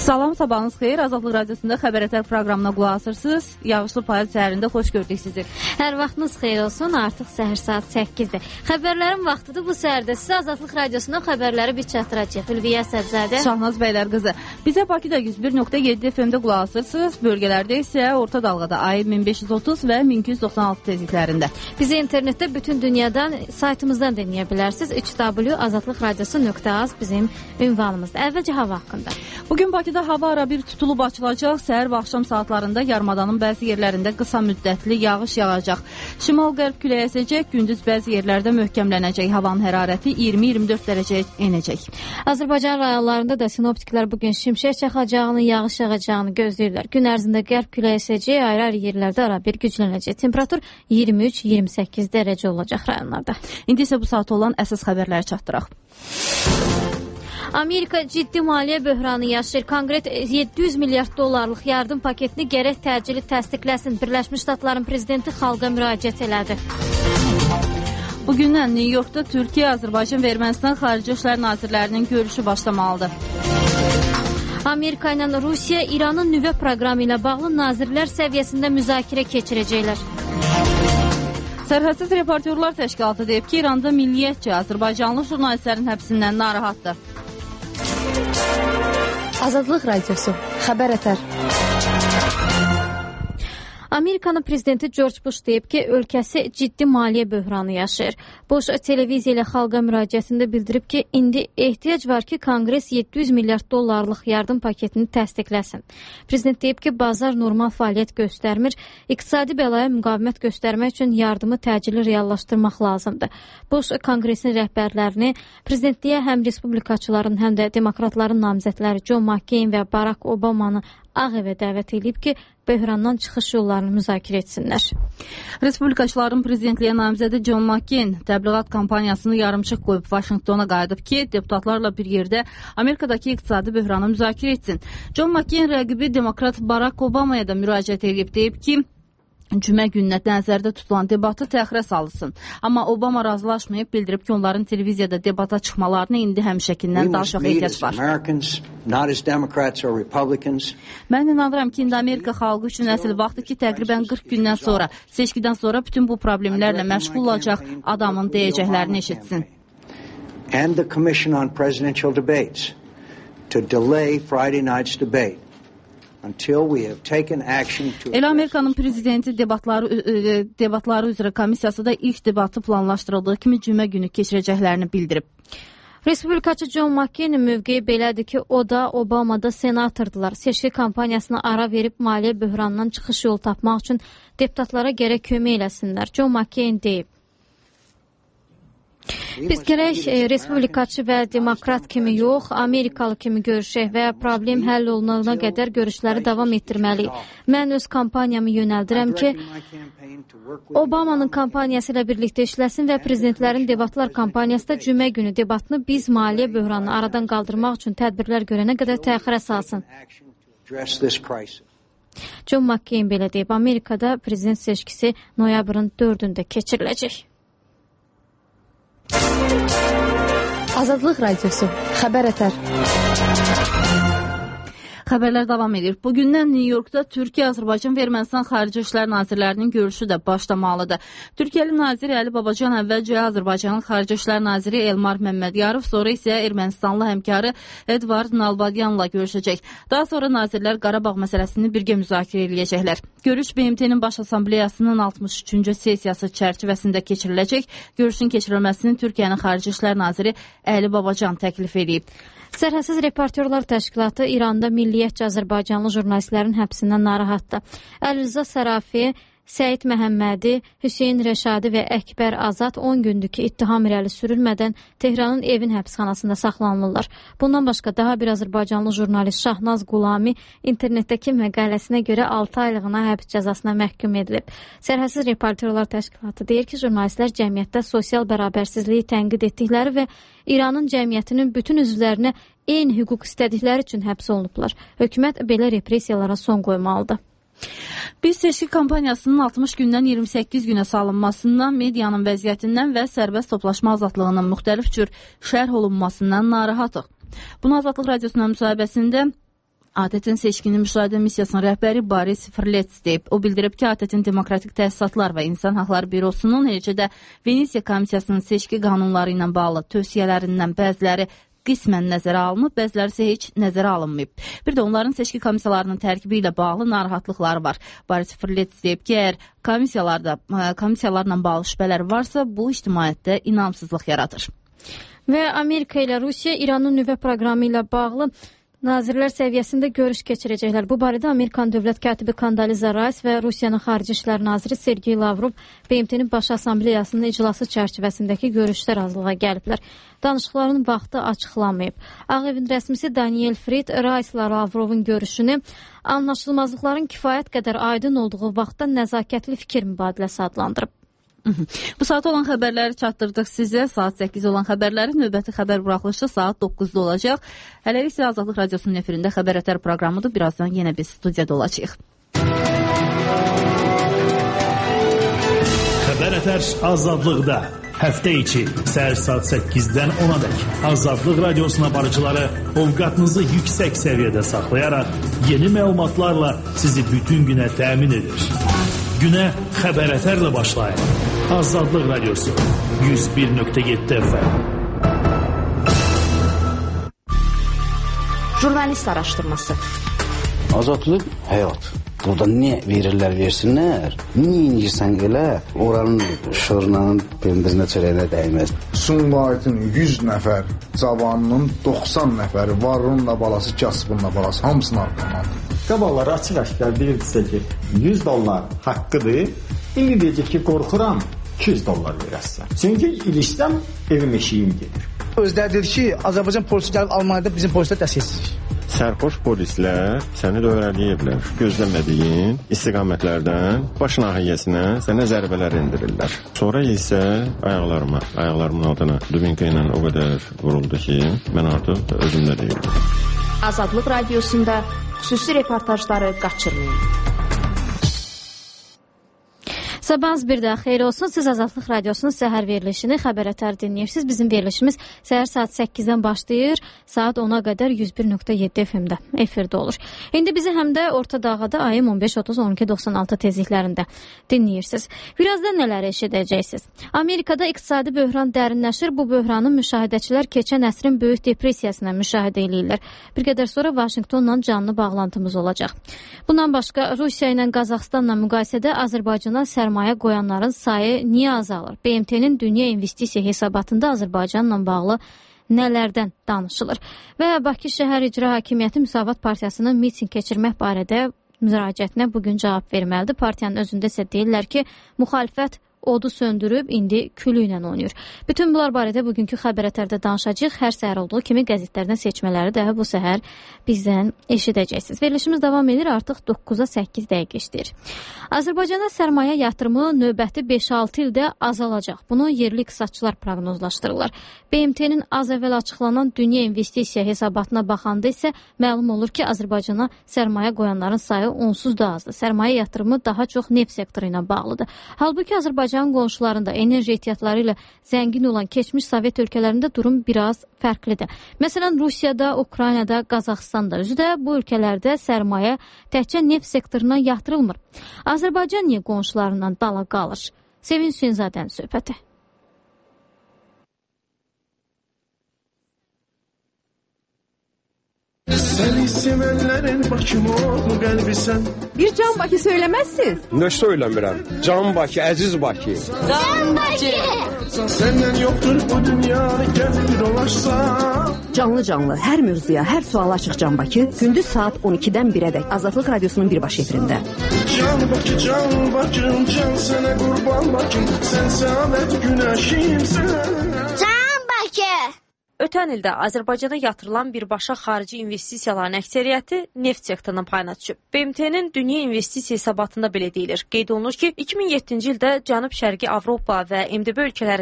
Salam, sabahınız xeyir. Azadlıq Radiosunda Xəbər proqramına qulaq asırsınız. Yağışlı payız səhərində xoş gördük sizi. Hər vaxtınız xeyir olsun. Artıq səhər saat 8-dir. Xəbərlərin vaxtıdır bu səhərdə. Sizə Azadlıq Radiosundan xəbərləri bir çatdıracaq. Ülviyə Səbzədə, Şahnaz Bəylər qızı. Bizə Bakıda 101.7 FM-də qulaq asırsınız. Bölgələrdə isə orta dalğada AM 1530 və 1296 tezliklərində. Bizi internetdə bütün dünyadan saytımızdan dinləyə bilərsiniz. www.azadlıqradiosu.az bizim ünvanımızdır. Əvvəlcə hava haqqında. Bugün Bakıda hava ara bir tutulub açılacaq. Səhər və axşam saatlarında yarımadanın bəzi yerlərində qısa müddətli yağış yağacaq. Şimal-qərb küləyi əsəcək, gündüz bəzi yerlərdə möhkəmlənəcək. Havanın hərarəti 20-24 dərəcəyə enəcək. Azərbaycan rayonlarında da sinoptiklər bugün şimşək çaxacağını, yağış yağacağını gözləyirlər. Gün ərzində qərb küləyi əsəcək, ayrı-ayrı yerlərdə ara bir güclənəcək. Temperatur 23-28 dərəcə olacaq rayonlarda. İndi isə bu saat olan əsas xəbərləri çatdıraq. Amerika ciddi maliyyə böhranı yaşayır. Konqres 700 milyard dollarlıq yardım paketini gərək təcili təsdiqləsin. Birləşmiş Ştatların prezidenti xalqa müraciət elədi. Bugündən New Yorkda Türkiyə, Azərbaycan və Ermənistan Xarici İşlər Nazirlərinin görüşü başlamalıdır. Amerika ilə Rusiya İranın nüvə proqramı ilə bağlı nazirlər səviyyəsində müzakirə keçirəcəklər. Sərhədsiz Reportyorlar Təşkilatı deyib ki, İranda milliyyətcə Azərbaycanlı jurnalistlərin həbsindən narahatdır. Azadlıq Radiosu, Xəbər Ətər. Amerikanın prezidenti George Bush deyib ki, ölkəsi ciddi maliyyə böhranı yaşayır. Bush televiziya ilə xalqa müraciətində bildirib ki, indi ehtiyac var ki, Konqres 700 milyard dollarlıq yardım paketini təsdiqləsin. Prezident deyib ki, bazar normal fəaliyyət göstərmir, iqtisadi bəlaya müqavimət göstərmək üçün yardımı təcili reallaşdırmaq lazımdır. Bush Konqresin rəhbərlərini prezidentliyə həm respublikaçıların, həm də demokratların namizədləri John McCain və Barack Obamanı Ağ evə dəvət edib ki, böhrandan çıxış yollarını müzakirə etsinlər. Respublikaçıların prezidentliyə namizədi John McCain təbliğat kampaniyasını yarımçıq qoyub Vaşinqtona qayıdıb ki, deputatlarla bir yerdə Amerikadakı iqtisadi böhranı müzakirə etsin. John McCain rəqibi demokrat Barack Obamaya da müraciət edib, deyib ki, cümə gününə nəzərdə tutulan debatı təxirə salsın. Amma Obama razılaşmayıb, bildirib ki, onların televiziyada debata çıxmalarını indi həmişəkindən daha çox ehtiyac var. Mən inanıram ki, indi Amerika xalqı üçün əsl vaxtı ki, təqribən 40 gündən sonra, seçkidən sonra bütün bu problemlərlə məşğul olacaq adamın deyəcəklərini eşitsin. And the Commission on Presidential Debates to delay Friday night's debate. Elə Amerikanın prezidenti debatları üzrə komissiyası da ilk debatı planlaşdırıldığı kimi cümə günü keçirəcəklərini bildirib. Respublikaçı John McCainin mövqeyi belədir ki, o da, Obama da senatordurlar. Seçki kampaniyasına ara verib maliyyə böhranından çıxış yolu tapmaq üçün deputatlara gərək kömək eləsinlər. John McCain deyib. Biz gərək respublikaçı və demokrat kimi yox, Amerikalı kimi görüşək və problem həll olunana qədər görüşləri davam etdirməliyik. Mən öz kampaniyamı yönəldirəm ki, Obamanın kampaniyası ilə birlikdə işləsin və prezidentlərin debatlar kampaniyası da cümə günü debatını biz maliyyə böhranını aradan qaldırmaq üçün tədbirlər görənə qədər təxirə salsın. John McCain belə deyib, Amerikada prezident seçkisi noyabrın 4-də keçiriləcək. Azadlıq Radiosu, Xəbər Ətər. Xəbərlər davam edir. Bugündən New Yorkda Türkiyə, Azərbaycan və Ermənistan Xarici İşlər Nazirlərinin görüşü də başlamalıdır. Türkiyəli nazir Əli Babacan əvvəlcə Azərbaycanın Xarici İşlər Naziri Elmar Məmmədiyarov, sonra isə Ermənistanlı həmkarı Edvard Nalbadyanla görüşəcək. Daha sonra nazirlər Qarabağ məsələsini birgə müzakirə edəcəklər. Görüş BMT-nin Baş Assambleyasının 63-cü sessiyası çərçivəsində keçiriləcək. Görüşün keçirilməsini Türkiyənin Xarici İşlər Naziri Əli Babacan təklif edib. Sərhədsiz Reportyorlar Təşkilatı İranda milliyyətcə Azərbaycanlı jurnalistlərin həbsindən narahatdır. Əlirza Sərafi, Səid Məhəmmədi, Hüseyin Rəşadi və Əkbər Azad 10 gündür ki, ittiham irəli sürülmədən Tehranın evin həbsxanasında saxlanılırlar. Bundan başqa daha bir Azərbaycanlı jurnalist Şahnaz Qulami internetdəki məqaləsinə görə 6 aylığına həbs cəzasına məhkum edilib. Sərhədsiz Reportyorlar Təşkilatı deyir ki, jurnalistlər cəmiyyətdə sosial bərabərsizliyi tənqid etdikləri və İranın cəmiyyətinin bütün üzvlərinə eyni hüquq istədikləri üçün həbs olunublar. Hökumət belə repressiyalara son qoymalıdır. Biz seçki kampaniyasının 60 gündən 28 günə salınmasından, medianın vəziyyətindən və sərbəst toplaşma azadlığının müxtəlif cür şərh olunmasından narahatıq. Bunu Azadlıq Radiosunun müsahibəsində ATƏT-in seçkini müşahidə missiyasının rəhbəri Boris Frlets deyib. O bildirib ki, ATƏT-in Demokratik Təsisatlar və İnsan Haqları Bürosunun, eləcə də Venesiya Komissiyasının seçki qanunları ilə bağlı tövsiyələrindən bəziləri qismən nəzərə alınıb, bəziləri isə heç nəzərə alınmayıb. Bir də onların seçki komissiyalarının tərkibi ilə bağlı narahatlıqları var. Boris Frlets deyib ki, əgər komissiyalarla bağlı şübhələr varsa, bu ictimaiyyətdə inamsızlıq yaradır. Və Amerika ilə Rusiya İranın nüvə proqramı ilə bağlı nazirlər səviyyəsində görüş keçirəcəklər. Bu barədə Amerikan dövlət katibi Kondoliza Rice və Rusiyanın Xarici İşlər naziri Sergey Lavrov BMT-nin Baş Assambleyasının iclası çərçivəsindəki görüşdə razılığa gəliblər. Danışıqların vaxtı açıqlanmayıb. Ağ Evin rəsmisi Daniel Fried Rice ilə Lavrovun görüşünü anlaşılmazlıqların kifayət qədər aydın olduğu vaxtda nəzakətli fikir mübadiləsi adlandırıb. Bu saat olan xəbərləri çatdırdıq sizə. Saat 8 olan xəbərlərin növbəti xəbər buraxılışı saat 9-da olacaq. Hələlik isə Azadlıq Radiosunun efirində Xəbər Ətər proqramıdır. Birazdan yenə biz studiyada olacağıq. Xəbər Ətər Azadlıqda. Həftə içi səhər saat 8-dən 10-a dək Azadlıq Radiosuna barıcıları ovqatınızı yüksək səviyyədə saxlayaraq yeni məlumatlarla sizi bütün günə təmin edir. Günə Xəbər Ətərlə başlayın. Azadlıq Radiosu 101.7 FM. Jurnalist araşdırması. Azadlıq həyat. Burada niyə verirlər, versinlər? Niyə incirsən elə? Oranın şırnan, pendirinə, çörəyinə dəyməz. Sumqayıtın 100 nəfər cavanının 90 nəfəri varınla balası, kasbınla balası hamısını arqalandı. Qabaqları açıq-aşkar bilirdisə ki, 100 dollar haqqıdır. İndi deyəcək ki, qorxuram, 200 dollar verəsən. Çünki ilişsəm, evim eşiyim gedir. Özləri dedi ki, Azərbaycan polisi gəlib Almaniyada bizim polislər dəstəksizlik. Sərxoş polislər səni dövrələyiblər. Gözləmədiyin istiqamətlərdən baş nahiyəsinə sənə zərbələr endirirlər. Sonra isə ayaqlarımın altına dubinka ilə o qədər vuruldu ki, mən artıq özümdə deyildim. Azadlıq Radiosunda xüsusi reportajları qaçırmayın. Sabahınız bir daha xeyir olsun. Siz Azadlıq Radiosunun səhər verilişini Xəbər Ətər dinləyirsiniz. Bizim verilişimiz səhər saat 8-dən başlayır. Saat 10-a qədər 101.7 FM-də efirdə olur. İndi bizi həm də Orta Dağada AM 15-30-12-96 tezliklərində dinləyirsiniz. Birazdan nələr eşidəcəksiniz? Amerikada iqtisadi böhran dərinləşir. Bu böhranı müşahidəçilər keçən əsrin böyük depressiyasına müşahidə edirlər. Bir qədər sonra Vaşinqtonla canlı bağlantımız olacaq. Bundan başqa Rusiya ilə Qazaxstanla müqayisədə Azərbaycana sərmayə qoyanların sayı niyə azalır? BMT-nin dünya investisiya hesabatında Azərbaycanla bağlı nələrdən danışılır? Və Bakı Şəhər İcra Hakimiyyəti Müsavat Partiyasının miting keçirmək barədə müraciətinə bugün cavab verməlidir. Partiyanın özündə isə deyirlər ki, müxalifət odu söndürüb, indi külü ilə oynayır. Bütün bunlar barədə bugünkü Xəbər Ətərdə danışacağıq. Hər səhər olduğu kimi qəzetlərdən seçmələri də bu səhər bizdən eşidəcəksiniz. Verilişimiz davam edir, artıq 9-a 8 dəqiqə işləyir. Azərbaycana sərmayə yatırımı növbəti 5-6 ildə azalacaq. Bunu yerli iqtisadçılar proqnozlaşdırırlar. BMT-nin az əvvəl açıqlanan dünya investisiya hesabatına baxanda isə məlum olur ki, Azərbaycana sərmayə qoyanların sayı onsuz da azdır. Sərmayə yatırımı daha çox neft sektoru ilə bağlıdır. Halbuki Azərbaycanın qonşularında enerji ehtiyatları ilə zəngin olan keçmiş Sovet ölkələrində durum biraz fərqlidir. Məsələn, Rusiyada, Ukraynada, Qazaxstanda, özü də bu ölkələrdə sərmayə təkcə neft sektoruna yatırılmır. Azərbaycan niyə qonşularından dala qalır? Sevin Hüseynzadənin söhbəti. Seni sevenlerin başım oldu kalbisən. Bir Can Bakı söylemezsiniz. Ne söylemirəm? Can Bakı, əziz Bakı. Can Bakı. Senden yoktur bu dünya, gel bir dolaşsa. Canlı, hər mövzuya, hər suala açıq Can Bakı, gündüz saat 12-dən 1-ədək Azadlıq Radiosunun birbaşa efirində. Can Bakım, can sənə qurban Bakım, sən səadət günəşimsən. Can Bakı. Ötən ildə Azərbaycana yatırılan birbaşa xarici investisiyaların əksəriyyəti neft sektorunun payına düşüb. BMT-nin dünya investisiya hesabatında belə deyilir. Qeyd olunur ki, 2007-ci ildə Cənub-Şərqi Avropa və MDB ölkələrində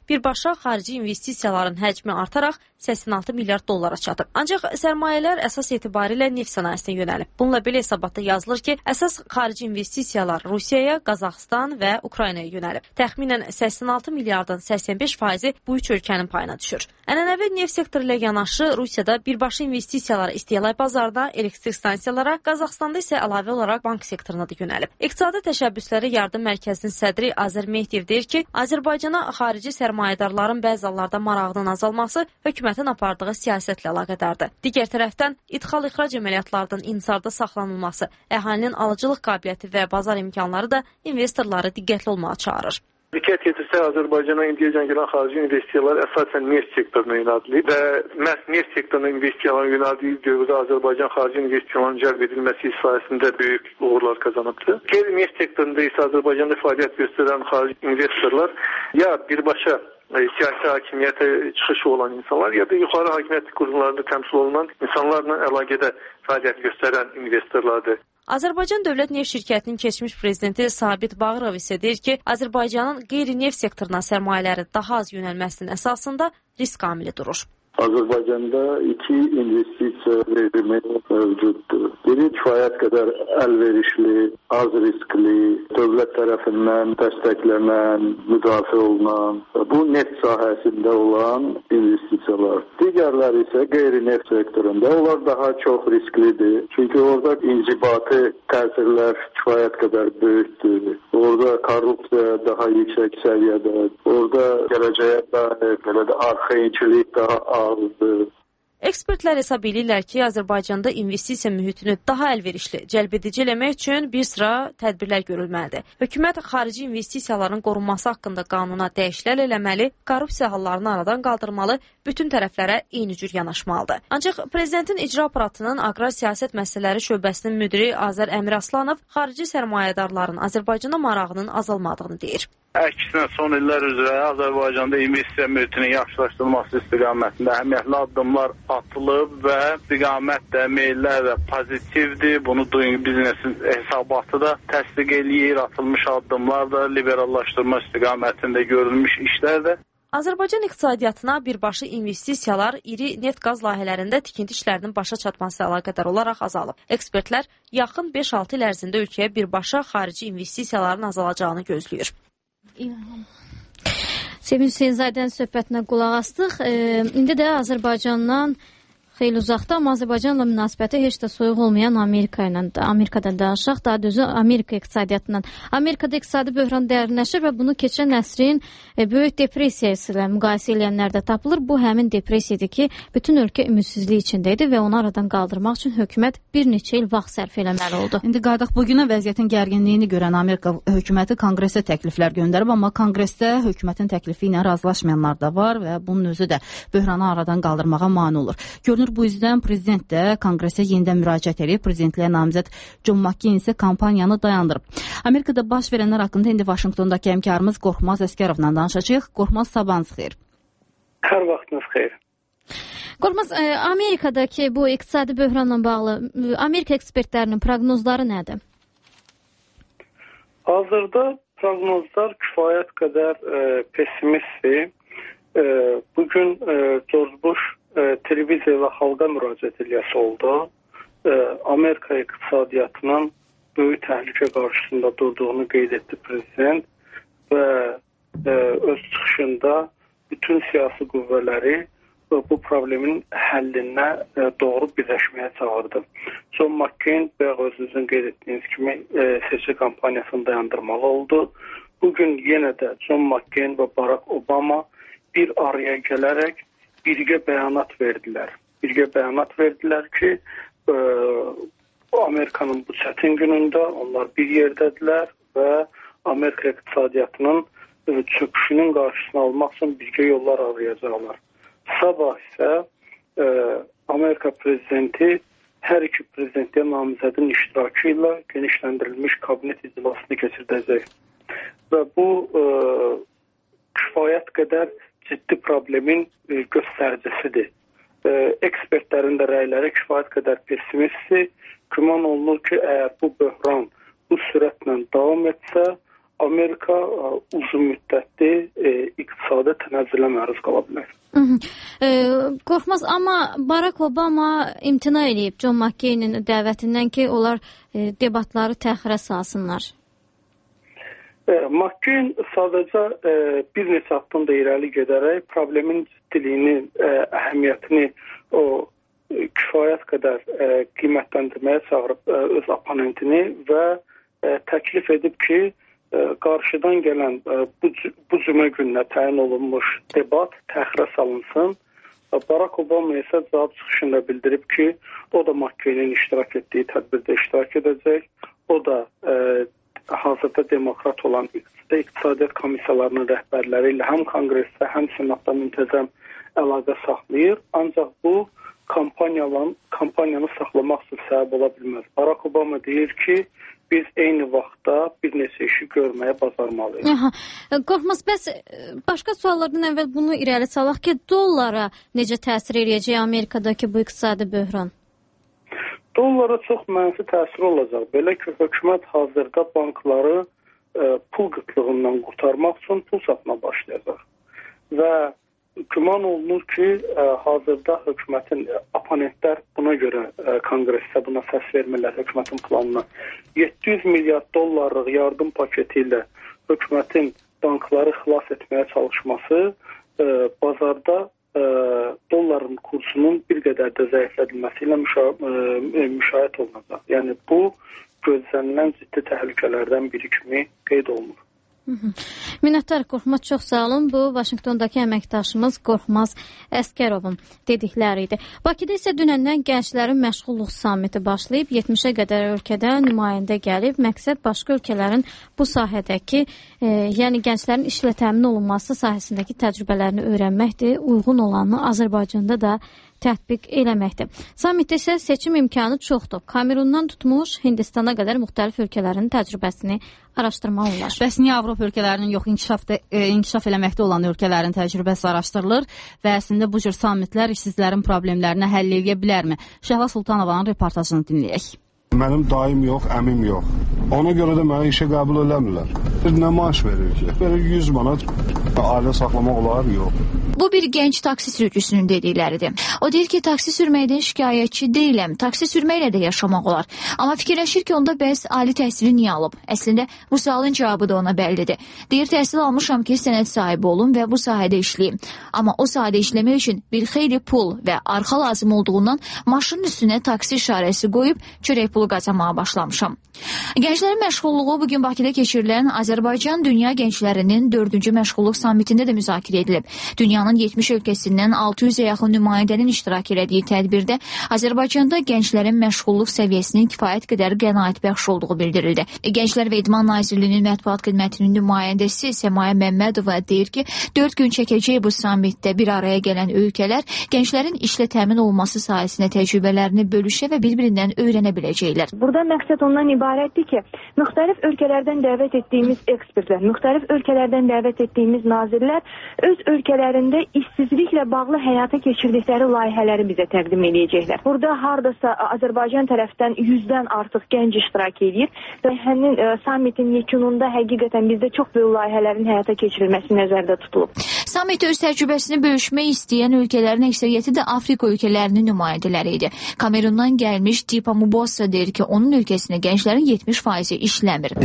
birbaşa xarici investisiyaların həcmi artaraq 86 milyard dollara çatıb. Ancaq sərmayələr əsas etibarilə neft sənayesinə yönəlib. Bununla belə hesabatda yazılır ki, əsas xarici investisiyalar Rusiyaya, Qazaxstan və Ukraynaya yönəlib. Təxminən 86 milyardın 85% bu üç ölkənin payına düşür. Ənənəvi neft sektoru ilə yanaşı Rusiyada birbaşa investisiyalar istehlak bazarda, elektrik stansiyalara, Qazaxstanda isə əlavə olaraq bank sektoruna da yönəlib. İqtisadi təşəbbüsləri yardım mərkəzinin sədri Azər Mehdiyev deyir ki, Azərbaycana xarici sərmayədarların bəzi hallarda marağının azalması hökumətin apardığı siyasətlə əlaqədardır. Digər tərəfdən ixrac əməliyyatlarının inhisarda saxlanılması, əhalinin alıcılıq qabiliyyəti və bazar imkanları da investorları diqqətli olmağa çağırır. Diqqət yetirsək, Azərbaycana indiyəcən gələn xarici investisiyalar əsasən neft sektoruna yönəldilib və məhz neft sektoruna investisiyaların yönəldiyi dövrdə Azərbaycan xarici investisiyaların cəlb edilməsi sayəsində böyük uğurlar kazanıbdır. Qeyri-neft sektorunda isə Azərbaycanda fəaliyyət göstərən xarici investorlar ya birbaşa siyasi hakimiyyətə çıxışı olan insanlar ya da yuxarı hakimiyyət qurumlarında təmsil olunan insanlarla əlaqədə fəaliyyət göstərən investorlardır. Azərbaycan Dövlət Neft Şirkətinin keçmiş prezidenti Sabit Bağırov isə deyir ki, Azərbaycanın qeyri-neft sektoruna sərmayələri daha az yönəlməsinin əsasında risk amili durur. Azərbaycanda iki investisiya rejimi mövcuddur. Biri kifayət qədər əlverişli, az riskli, dövlət tərəfindən dəstəklənən, müdafiə olunan, bu neft sahəsində olan investisiyalar. Digərləri isə qeyri-neft sektorunda. Onlar daha çox risklidir. Çünki orada incibati təsirlər kifayət qədər böyükdür. Orada korrupsiya daha yüksək səviyyədə. Orada gələcəyə dair belə də arxayınçilik daha azdır. Ekspertlər hesab edirlər ki, Azərbaycanda investisiya mühitini daha əlverişli, cəlbedici eləmək üçün bir sıra tədbirlər görülməlidir. Hökumət xarici investisiyaların qorunması haqqında qanuna dəyişikliklər eləməli, korrupsiya hallarını aradan qaldırmalı, bütün tərəflərə eyni cür yanaşmalıdır. Ancaq prezidentin icra aparatının aqrar siyasət məsələləri şöbəsinin müdiri Azər Əmir Aslanov xarici sərmayədarların Azərbaycana marağının azalmadığını deyir. Əksinə son illər üzrə Azərbaycanda investisiya mühitinin yaxşılaşdırılması istiqamətində əhəmiyyətli addımlar atılıb və istiqamət də, meyllər də pozitivdir. Bunu Doing Business hesabatı da təsdiq eləyir. Atılmış addımlar da liberallaşdırma istiqamətində görülmüş işlər də. Azərbaycan iqtisadiyyatına birbaşa investisiyalar iri neft-qaz layihələrində tikinti işlərinin başa çatması əlaqədar olaraq azalıb. Ekspertlər yaxın 5-6 il ərzində ölkəyə birbaşa xarici investisiyaların azalacağını gözləyir. Sevin Hüseynzadənin söhbətinə qulaq astıq. İndi də Azərbaycandan xeyli uzaqda, amma Azərbaycanla münasibəti heç də soyuq olmayan Amerikadan danışaq. Daha düzü Amerika iqtisadiyyatından. Amerikada iqtisadi böhran dərinləşir və bunu keçən əsrin böyük depressiyası ilə müqayisə edilənlər də tapılır. Bu həmin depressiyadır ki, bütün ölkə ümidsizlik içində idi və onu aradan qaldırmaq üçün hökumət bir neçə il vaxt sərf eləməli oldu. İndi qaydaq bugünə vəziyyətin gərginliyini görən Amerika hökuməti konqresə təkliflər göndərib, amma konqresdə hökumətin təklifi ilə razılaşmayanlar da var və bunun özü də böhranı aradan qaldırmağa mane olur. Bu yüzden prezident də konqresə yenidən müraciət edib. Prezidentliyə namizəd John McCain isə kampaniyanı dayandırıb. Amerikada baş verənlər haqqında indi Vaşinqtondakı həmkarımız Qorxmaz Əskərovla danışacağıq. Qorxmaz, sabahınız xeyir. Hər vaxtınız xeyir. Qorxmaz, Amerikadakı bu iqtisadi böhranla bağlı Amerika ekspertlərinin proqnozları nədir? Hazırda proqnozlar kifayət qədər pessimistdir. Bugün George Bush televiziya və xalqa müraciət eləyəsi oldu. Amerika iqtisadiyyatının böyük təhlükə qarşısında durduğunu qeyd etdi prezident və öz çıxışında bütün siyasi qüvvələri bu problemin həllinə doğru birləşməyə çağırdı. John McCain bayaq özünüzün qeyd etdiyiniz kimi seçki kampaniyasını dayandırmalı oldu. Bugün yenə də John McCain və Barack Obama bir araya gələrək birgə bəyanat verdilər. Birgə bəyanat verdilər ki, Amerikanın bu çətin günündə onlar bir yerdədirlər və Amerika iqtisadiyyatının çöküşünün qarşısını almaq üçün birgə yollar arayacaqlar. Sabah isə Amerika prezidenti hər iki prezidentliyə namizədin iştirakı ilə genişləndirilmiş kabinet iclasını keçirdəcək. Və bu kifayət qədər ciddi problemin göstəricisidir. Ekspertlərin də rəyləri kifayət qədər pessimistdir. Güman olunur ki, əgər bu böhran bu sürətlə davam etsə, Amerika uzun müddətli iqtisadi iqtisadi tənəzzülə məruz qala bilər. Qorxmaz, amma Barack Obama imtina edib John McCain'in dəvətindən ki, onlar debatları təxirə salsınlar. McCain sadəcə bir neçə addım da irəli gedərək problemin ciddiliyini, əhəmiyyətini o kifayət qədər qiymətləndirməyə çağırıb öz oponentini və təklif edib ki, qarşıdan gələn bu cümə gününə təyin olunmuş debat təxirə salınsın. Barack Obama isə cavab çıxışında bildirib ki, o da McCain'in iştirak etdiyi tədbirdə iştirak edəcək. O da hazırda demokrat olan iqtisadiyyat komissiyalarının rəhbərləri ilə həm konqresdə, həm senatda müntəzəm əlaqə saxlayır. Ancaq bu kampaniyanı saxlamaq üçün səbəb ola bilməz. Barack Obama deyir ki, biz eyni vaxtda bir neçə işi görməyə bacarmalıyıq. Qorxmaz, bəs başqa suallardan əvvəl bunu irəli salaq ki, dollara necə təsir edəcək Amerikadakı bu iqtisadi böhran? Dollara çox mənfi təsir olacaq. Belə ki, hökumət hazırda bankları pul qıtlığından qurtarmaq üçün pul satma başlayacaq. Və güman olunur ki, hazırda hökumətin oponentlər buna görə konqresdə buna səs vermirlər hökumətin planına. 700 milyard dollarlıq yardım paketi ilə hökumətin bankları xilas etməyə çalışması bazarda dolların kursunun bir qədər də zəiflədilməsi ilə müşahidə olunacaq. Yəni bu gözlənilən ciddi təhlükələrdən biri kimi qeyd olunur. Minnəttar Qorxmaz, çox sağ olun. Bu, Vaşinqtondakı əməkdaşımız Qorxmaz Əskərovun dedikləri idi. Bakıda isə dünəndən gənclərin məşğulluq sammiti başlayıb, 70-ə qədər ölkədə nümayəndə gəlib. Məqsəd başqa ölkələrin bu sahədəki, yəni gənclərin işlə təmin olunması sahəsindəki təcrübələrini öyrənməkdir, uyğun olanını Azərbaycanda da tətbiq eləməkdir. Sammitdə isə seçim imkanı çoxdur. Kamerundan tutmuş Hindistana qədər müxtəlif ölkələrin təcrübəsini araşdırmaq olar. Bəs niyə Avropa ölkələrinin yox, inkişaf eləməkdə olan ölkələrin təcrübəsi araşdırılır və əslində bu cür sammitlər işsizlərin problemlərini həll edə bilərmi? Şəhla Sultanovanın reportajını dinləyək. Mənim dayım yox, əmim yox. Ona görə də mənə işə qəbul eləmirlər. Nə maaş verir ki? Belə 100 manat ailə saxlamaq olar, yox. Bu bir gənc taksi sürücüsünün dedikləridir. O deyir ki, taksi sürməkdən şikayətçi deyiləm, taksi sürməklə də yaşamaq olar. Amma fikirləşir ki, onda bəs ali təhsili niyə alıb? Əslində, bu sualın cavabı da ona bəllidir. Deyir, təhsil almışam ki, sənəd sahibi olum və bu sahədə işləyim. Amma o sahədə işləmək üçün bir xeyli pul və arxa lazım olduğundan maşının üstünə taksi işarəsi qoyub çörək pulu qazanmağa başlamışam. Gənclərin məşğulluğu bugün Bakıda keçirilən Azərbaycan Dünya Gənclərinin 4-cü məşğulluq sammitində də müzakirə edilib. Dünyanın 70 ölkəsindən 600-ə yaxın nümayəndənin iştirak etdiyi tədbirdə Azərbaycanda gənclərin məşğulluq səviyyəsinin kifayət qədər qənaətbəxş olduğu bildirildi. Gənclər və İdman Nazirliyinin mətbuat xidmətinin nümayəndəsi Səmaya Məmmədova deyir ki, 4 gün çəkəcək bu sammitdə bir araya gələn ölkələr gənclərin işlə təmin olunması sahəsində təcrübələrini bölüşə və bir-birindən öyrənə biləcəklər. Burada məqsəd ondan ibarətdir ki, müxtəlif ölkələrdən dəvət etdiyimiz ekspertlər, müxtəlif ölkələrdən dəvət etdiyimiz nazirlər öz ölkələrində işsizliklə bağlı həyata keçirdikləri layihələri bizə təqdim edəcəklər. Burada hardasa Azərbaycan tərəfdən 100-dən artıq gənc iştirak edir və həmin sammitin yekununda həqiqətən bizdə çox böyük layihələrin həyata keçirilməsi nəzərdə tutulub. Sammitdə öz təcrübəsini bölüşmək istəyən ölkələrin əksəriyyəti də Afrika ölkələrinin nümayəndələri idi. Kamerundan gəlmiş Tipa Mubosa deyir ki, onun ölkəsində gənclərin 70% işləmir.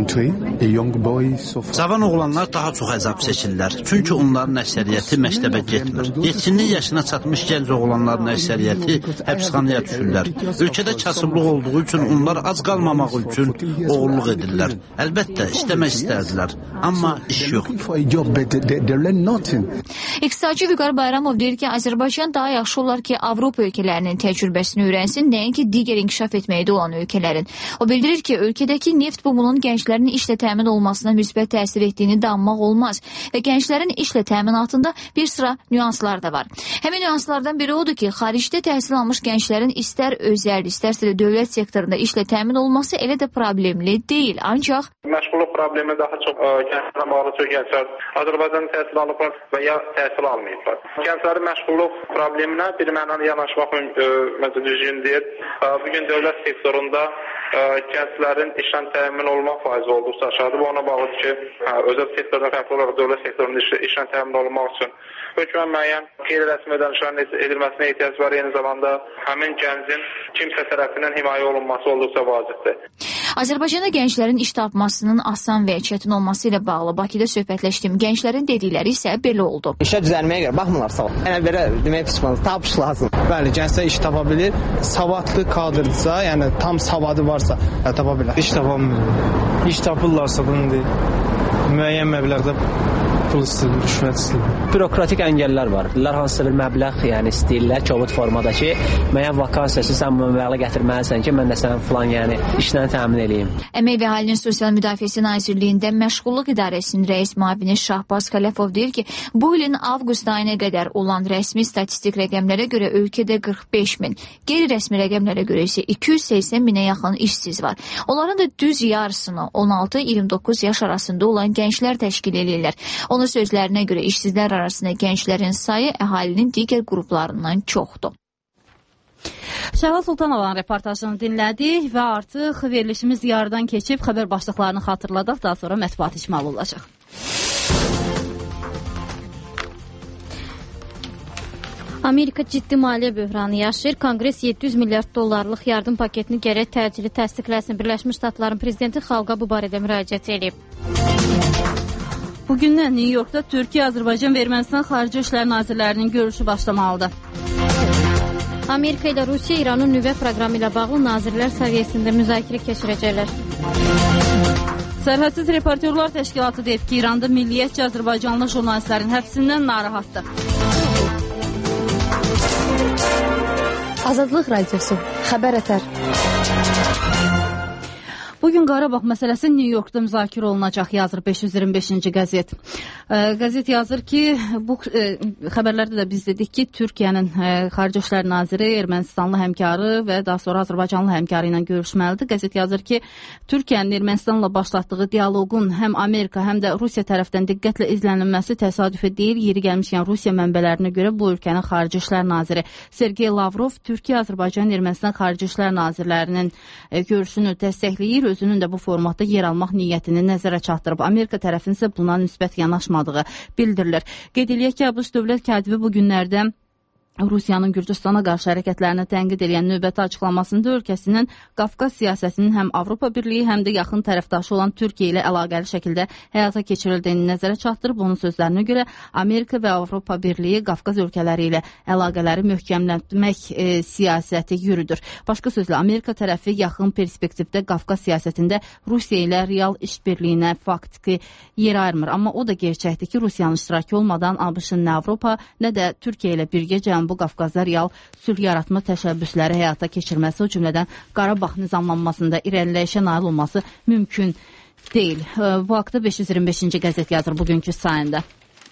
Cavan oğlanlar daha çox əzab seçirlər. Çünki onların əksəriyyəti məktəbə getmir. Yetkinlik yaşına çatmış gənc oğlanların əksəriyyəti həbsxanaya düşürlər. Ölkədə kasıblıq olduğu üçün onlar ac qalmamaq üçün oğurluq edirlər. Əlbəttə, işləmək istərdilər. Amma iş yoxdur. İqtisadçı Vüqar Bayramov deyir ki, Azərbaycan daha yaxşı olar ki, Avropa ölkələrinin təcrübəsini öyrənsin, nəinki digər inkişaf etməkdə olan ölkələrin. O bildirir ki, ölkədəki neft bumunun gənclərin işlə təmin olmasına müsbət təsir etdiyini danmaq olmaz və gənclərin işlə təminatında bir sıra nüanslar da var. Həmin nüanslardan biri odur ki, xaricdə təhsil almış gənclərin istər özəl, istərsə də dövlət sektorunda işlə təmin olması elə də problemli deyil. Ancaq məşğulluq problemi daha çox gənclərə bağlı çox gənclər Azərbaycan təhsil alıblar və ya təhsil almayıblar. Gənclərin məşğulluq probleminə bir mənada yanaşmaq məncə düzgün deyil. Bugün dövlət sektorunda gənclərin işlə təmin olmaq faizi olduqca aşağıdır. Bu ona bağlıdır ki, özəl sektordan fərqli olaraq dövlət sektorunda işlə təmin olmaq üçün hökumət müəyyən qeyri-rəsmi ödənişlərin edilməsinə ehtiyac var. Eyni zamanda həmin gəncin kimsə tərəfindən himayə olunması olduqca vacibdir. Azərbaycanda gənclərin iş tapmasının asan və çətin olması ilə bağlı Bakıda söhbətləşdim. Gənclərin dedikləri isə belə oldu. İşə düzəlməyə görə baxmırlar sağ ol. Yəni belə demək pişmanız, tapış lazım. Bəli, gənclər iş tapa bilir. Savadlı kadrdırsa, yəni tam savadı varsa tapa bilər. İş tapamıyor. İş tapırlarsa bunu deyil. Müəyyən məbləğdə pul istəyir, rüşvət istəyir. Bürokratik əngəllər var. Bunlar hansısa bir məbləğ yəni istəyirlər kobud formada ki, müəyyən vakansiyası sən bu məbləği gətirməlisən ki, mən də sən filan yəni işlə təmin edeyim. Əmək və Əhalinin Sosial Müdafiəsi Nazirliyində Məşğulluq İdarəsinin rəis müavini Şahbaz Kələfov deyir ki, bu ilin avqust ayına qədər olan rəsmi statistik rəqəmlərə görə ölkədə 45 min, qeyri-rəsmi rəqəmlərə görə isə 280 minə yaxın işsiz var. Onların da düz yarısını 16-29 yaş arasında olan gənclər təşkil edirlər. Onun sözlərinə görə işsizlər arasında gənclərin sayı əhalinin digər qruplarından çoxdur. Şəhla Sultanovaның reportajını dinlədik və artıq verilişimiz yarıdan keçib xəbər başlıqlarını xatırladıq, daha sonra mətbuat icmalı olacaq. Amerika ciddi maliyyə böhranı yaşayır. Konqres 700 milyard dollarlıq yardım paketini gərək təcili təsdiqləsin. Birləşmiş Ştatların prezidenti xalqa bu barədə müraciət edib. Bugündən New Yorkda Türkiyə, Azərbaycan və Ermənistan Xarici İşlər Nazirlərinin görüşü başlamalıdır. Amerika ilə Rusiya İranın nüvə proqramı ilə bağlı nazirlər səviyyəsində müzakirə keçirəcəklər. Sərhədsiz Reportyorlar Təşkilatı deyib ki, İranda milliyyətcə Azərbaycanlı jurnalistlərin həbsindən narahatdır. Azadlıq Radiosu, xəbər ətər. Bugün Qarabağ məsələsi New Yorkda müzakirə olunacaq, yazır 525-ci qəzet. Qəzet yazır ki, bu xəbərlərdə də biz dedik ki, Türkiyənin Xarici İşlər Naziri Ermənistanlı həmkarı və daha sonra Azərbaycanlı həmkarı ilə görüşməlidir. Qəzet yazır ki, Türkiyənin Ermənistanla başlatdığı dialoqun həm Amerika, həm də Rusiya tərəfdən diqqətlə izlənilməsi təsadüfi deyil. Yeri gəlmişkən Rusiya mənbələrinə görə bu ölkənin Xarici İşlər Naziri Sergey Lavrov Türkiyə, Azərbaycan, Ermənistan Xarici İşlər Nazirlərinin görüşünü dəstəkləyir. Özünün də bu formatda yer almaq niyyətini nəzərə çatdırıb. Amerika tərəfinin isə buna nisbət yanaşmadığı bildirilir. Qeyd eləyək ki, ABŞ dövlət katibi bu günlərdə Rusiyanın Gürcüstana qarşı hərəkətlərini tənqid edən növbəti açıqlamasında ölkəsinin Qafqaz siyasətinin həm Avropa Birliyi, həm də yaxın tərəfdaşı olan Türkiyə ilə əlaqəli şəkildə həyata keçirildiyini nəzərə çatdırıb. Onun sözlərinə görə Amerika və Avropa Birliyi Qafqaz ölkələri ilə əlaqələri möhkəmlətmək siyasəti yürüdür. Başqa sözlə, Amerika tərəfi yaxın perspektivdə Qafqaz siyasətində Rusiya ilə real işbirliyinə faktiki yer ayırmır. Amma o da gerçəkdir ki, Rusiyanın iştirakı olmadan ABŞ-ın nə Avropa, nə də Türkiyə ilə birgə bu Qafqazda real sülh yaratma təşəbbüsləri həyata keçirməsi, o cümlədən Qarabağ nizamlanmasında irəliləyişə nail olması mümkün deyil. Bu haqda 525-ci qəzet yazır bugünkü sayında.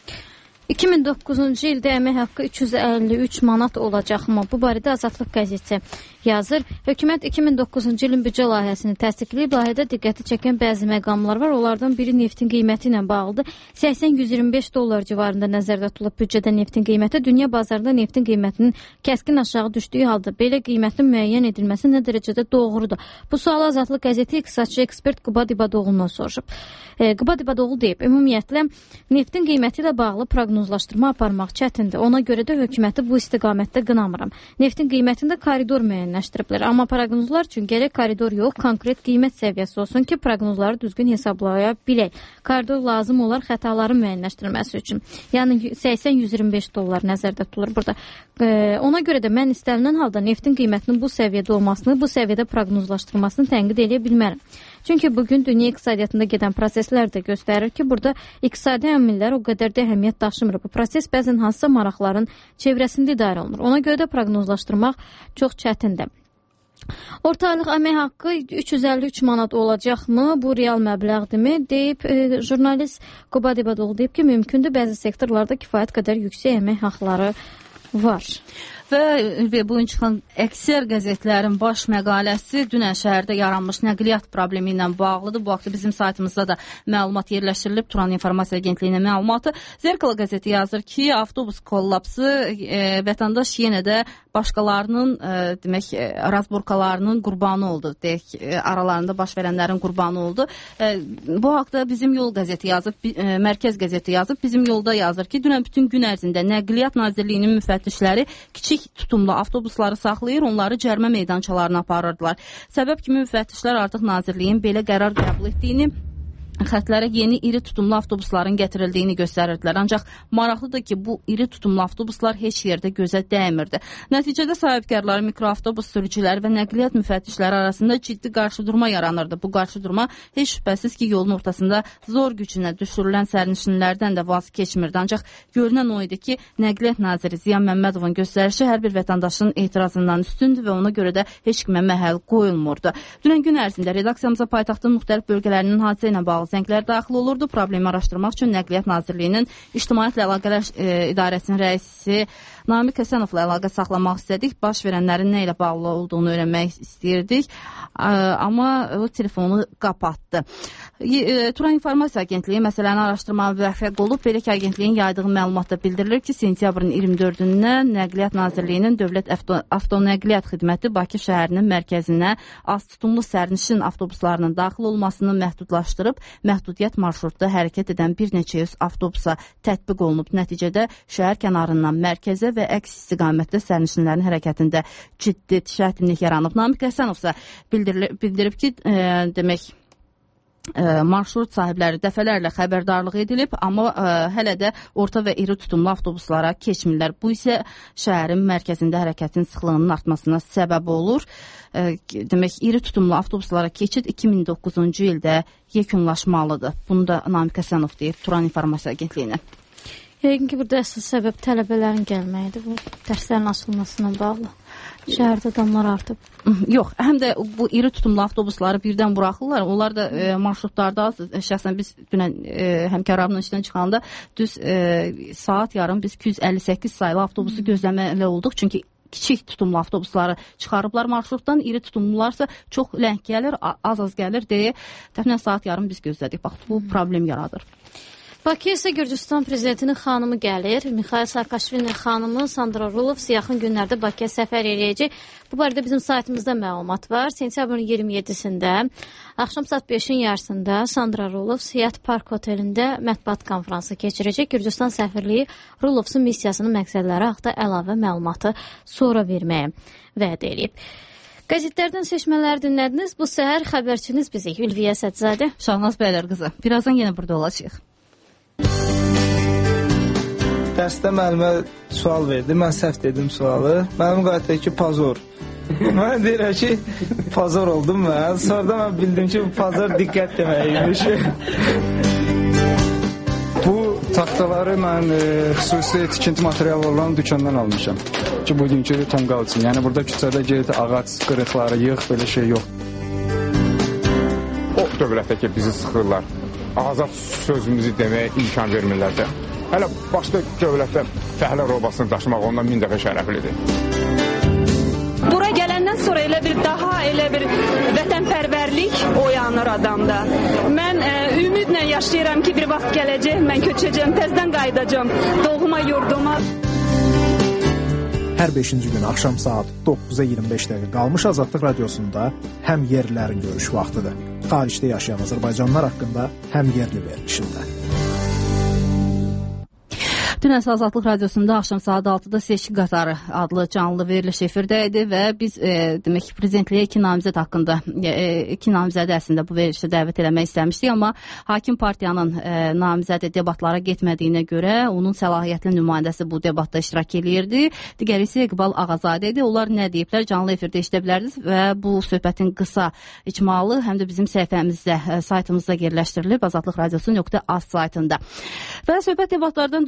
2009-cu ildə əmək haqqı 353 manat olacaqmı? Bu barədə Azadlıq qəzeti yazır. Hökumət 2009-cu ilin büdcə layihəsini təsdiqləyib. Layihədə diqqəti çəkən bəzi məqamlar var. Onlardan biri neftin qiyməti ilə bağlıdır. 80-125 dollar civarında nəzərdə tutulub büdcədə neftin qiyməti. Dünya bazarında neftin qiymətinin kəskin aşağı düşdüyü halda belə qiymətin müəyyən edilməsi nə dərəcədə doğrudur? Bu sualı Azadlıq qəzeti iqtisadçı ekspert Qubad İbadoğlu'ndan soruşub. Qubad İbadoğlu deyib, ümumiyyətlə neftin qiyməti ilə bağlı proqnozlaşdırma aparmaq çətindir. Ona görə də hökuməti bu istiqamətdə qınamıram. Neftin qiymətində koridor müəyyənləşdiriblər. Amma proqnozlar üçün gərək koridor yox, konkret qiymət səviyyəsi olsun ki, proqnozları düzgün hesablaya bilək. Koridor lazım olar xətaların müəyyənləşdirilməsi üçün. Yəni 80-125 dollar nəzərdə tutulur burada. Ona görə də mən istənilən halda neftin qiymətinin bu səviyyədə olmasını, bu səviyyədə proqnozlaşdırılmasını tənqid edə bilmərəm. Çünki bugün dünya iqtisadiyyatında gedən proseslər də göstərir ki, burada iqtisadi əmillər o qədər də əhəmiyyət daşımır. Bu proses bəzən hansısa maraqların çevrəsində idarə olunur. Ona görə də proqnozlaşdırmaq çox çətindir. Orta aylıq əmək haqqı 353 manat olacaqmı? Bu real məbləğdirmi? Deyib jurnalist Qubad İbadoğlu deyib ki, mümkündür bəzi sektorlarda kifayət qədər yüksək əmək haqqları var. Və bugün çıxan əksər qəzetlərin baş məqaləsi dünən şəhərdə yaranmış nəqliyyat problemi ilə bağlıdır. Bu haqda bizim saytımızda da məlumat yerləşdirilib. Turan İnformasiya Agentliyinin məlumatı. Zerkala qəzeti yazır ki, avtobus kollapsı vətəndaş yenə də başqalarının demək razborkalarının qurbanı oldu. Deyək, aralarında baş verənlərin qurbanı oldu. Bu haqda bizim Yol qəzeti yazıb, Mərkəz qəzeti yazıb. Bizim Yolda yazır ki, dünən bütün gün ərzində Nəqliyyat Nazirliyinin müfəttişləri kiçik tutumlu avtobusları saxlayır, onları cərimə meydançalarına aparırdılar. Səbəb kimi müfəttişlər artıq Nazirliyin belə qərar qəbul etdiyini, xətlərə yeni iri tutumlu avtobusların gətirildiyini göstərirdilər. Ancaq maraqlıdır ki, bu iri tutumlu avtobuslar heç yerdə gözə dəymirdi. Nəticədə sahibkarlar, mikroavtobus sürücüləri və nəqliyyat müfəttişləri arasında ciddi qarşıdurma yaranırdı. Bu qarşıdurma heç şübhəsiz ki, yolun ortasında zor gücünə düşürülən sərnişinlərdən də vaz keçmirdi. Ancaq görünən o idi ki, Nəqliyyat Naziri Ziyan Məmmədovun göstərişi hər bir vətəndaşın etirazından üstündür və ona görə də heç kimə məhəl qoyulmurdu. Dünən gün ərzində redaksiyamıza paytaxtın müxtəlif bölgələrinin hadisə ilə bağlı zənglər daxil olurdu. Problemi araşdırmaq üçün Nəqliyyat Nazirliyinin İctimaiyyətlə Əlaqələr İdarəsinin rəisi Namiq Həsənovla əlaqə saxlamaq istədik. Baş verənlərin nə ilə bağlı olduğunu öyrənmək istəyirdik. Amma o telefonu qapatdı. Turan İnformasiya Agentliyi məsələni araşdırmağa müvəffəq olub. Belə ki, agentliyin yaydığı məlumatda bildirilir ki, sentyabrın 24-dən Nəqliyyat Nazirliyinin Dövlət Avtonəqliyyat Xidməti Bakı şəhərinin mərkəzinə az tutumlu sərnişin avtobuslarının daxil olmasını məhdudlaşdırıb, məhdudiyyət marşrutda hərəkət edən bir neçə yüz avtobusa tətbiq olunub. Nəticədə şəhər kənarından mərkəzə və əks istiqamətdə sərnişinlərin hərəkətində ciddi çətinlik yaranıb. Namiq Həsənov isə bildirib ki, demək marşrut sahibləri dəfələrlə xəbərdarlıq edilib, amma hələ də orta və iri tutumlu avtobuslara keçmirlər. Bu isə şəhərin mərkəzində hərəkətin sıxlığının artmasına səbəb olur. Demək, iri tutumlu avtobuslara keçid 2009-cu ildə yekunlaşmalıdır. Bunu da Namiq Həsənov deyib Turan İnformasiya Agentliyinə. Yəqin ki, burada əsas səbəb tələbələrin gəlməyidir. Bu dərslərin açılmasına bağlı. Şəhərdə adamlar artıb. Yox, həm də bu iri tutumlu avtobusları birdən buraxırlar. Onlar da marşrutlarda şəxsən biz dünən həmkarlarımla işdən çıxanda düz saat yarım biz 258 sayılı avtobusu gözləməli olduq. Çünki kiçik tutumlu avtobusları çıxarıblar marşrutdan, iri tutumlularsa çox ləng gəlir, az gəlir deyə təxminən saat yarım biz gözlədik. Bax, bu problem yaradır. Bakıya isə Gürcüstan prezidentinin xanımı gəlir. Mikhail Saakashvilinin xanımı Sandra Rulovs yaxın günlərdə Bakıya səfər edəcək. Bu barədə bizim saytımızda məlumat var. Sentyabrın 27-sində axşam saat 5-in yarısında Sandra Rulovs Həyat Park otelində mətbuat konfransı keçirəcək. Gürcüstan səfirliyi Rulovsun missiyasının məqsədləri haqqında əlavə məlumatı sonra verməyə vəd edib. Qəzetlərdən seçmələri dinlədiniz. Bu səhər xəbərçiniz bizi Ülviyə Sədzadə. Şahnaz Bəylər qızı. Birazdan yenə burada olacağıq. Dərsdə müəllimə sual verdi, mən səhv dedim sualı. Müəllim qayıtdı ki, pazor. Mən deyirəm ki, pazor oldum mən. Sonra mən bildim ki, pazor diqqət deməkiymiş. Bu taxtaları mən xüsusi tikinti materialı olan dükandan almışam. Ki, bugünkü tonqal üçün. Yəni, burada küçədə get, ağac qırıqları yığ, belə şey yox. O dövlətdə ki, bizi sıxırlar. Azad sözümüzü deməyə imkan vermirlərsə. Hələ başqa dövlətdə fəhlə robasını daşımaq ondan 1000 dəfə şərəflidir. Bura gələndən sonra elə bir vətənpərvərlik oyanır adamda. Mən ümidlə yaşayıram ki, bir vaxt gələcək, mən köçəcəm, təzdən qayıdacam doğma yurduma. Hər 5-ci gün axşam saat 9-a 25 dəqiqə qalmış Azadlıq Radiosunda həm yerlilərin görüş vaxtıdır. Xaricdə yaşayan Azərbaycanlılar haqqında həm yerli verilişində. Dünən Azadlıq Radiosunda axşam saat 6-da Seçki Qatarı adlı canlı veriliş efirdə idi və biz demək prezidentliyə iki namizəd haqqında, iki namizədi əslində bu verilişə dəvət eləmək istəmişdik, amma hakim partiyanın namizədi debatlara getmədiyinə görə onun səlahiyyətli nümayəndəsi bu debatda iştirak eləyirdi. Digəri isə İqbal Ağazadə idi. Onlar nə deyiblər? Canlı efirdə işləyə bilərdiniz və bu söhbətin qısa icmalı həm də bizim səhifəmizdə, saytımızda yerləşdirilib Azadlıq Radiosu.az saytında. Və söhbət debatlardan düşmüşkən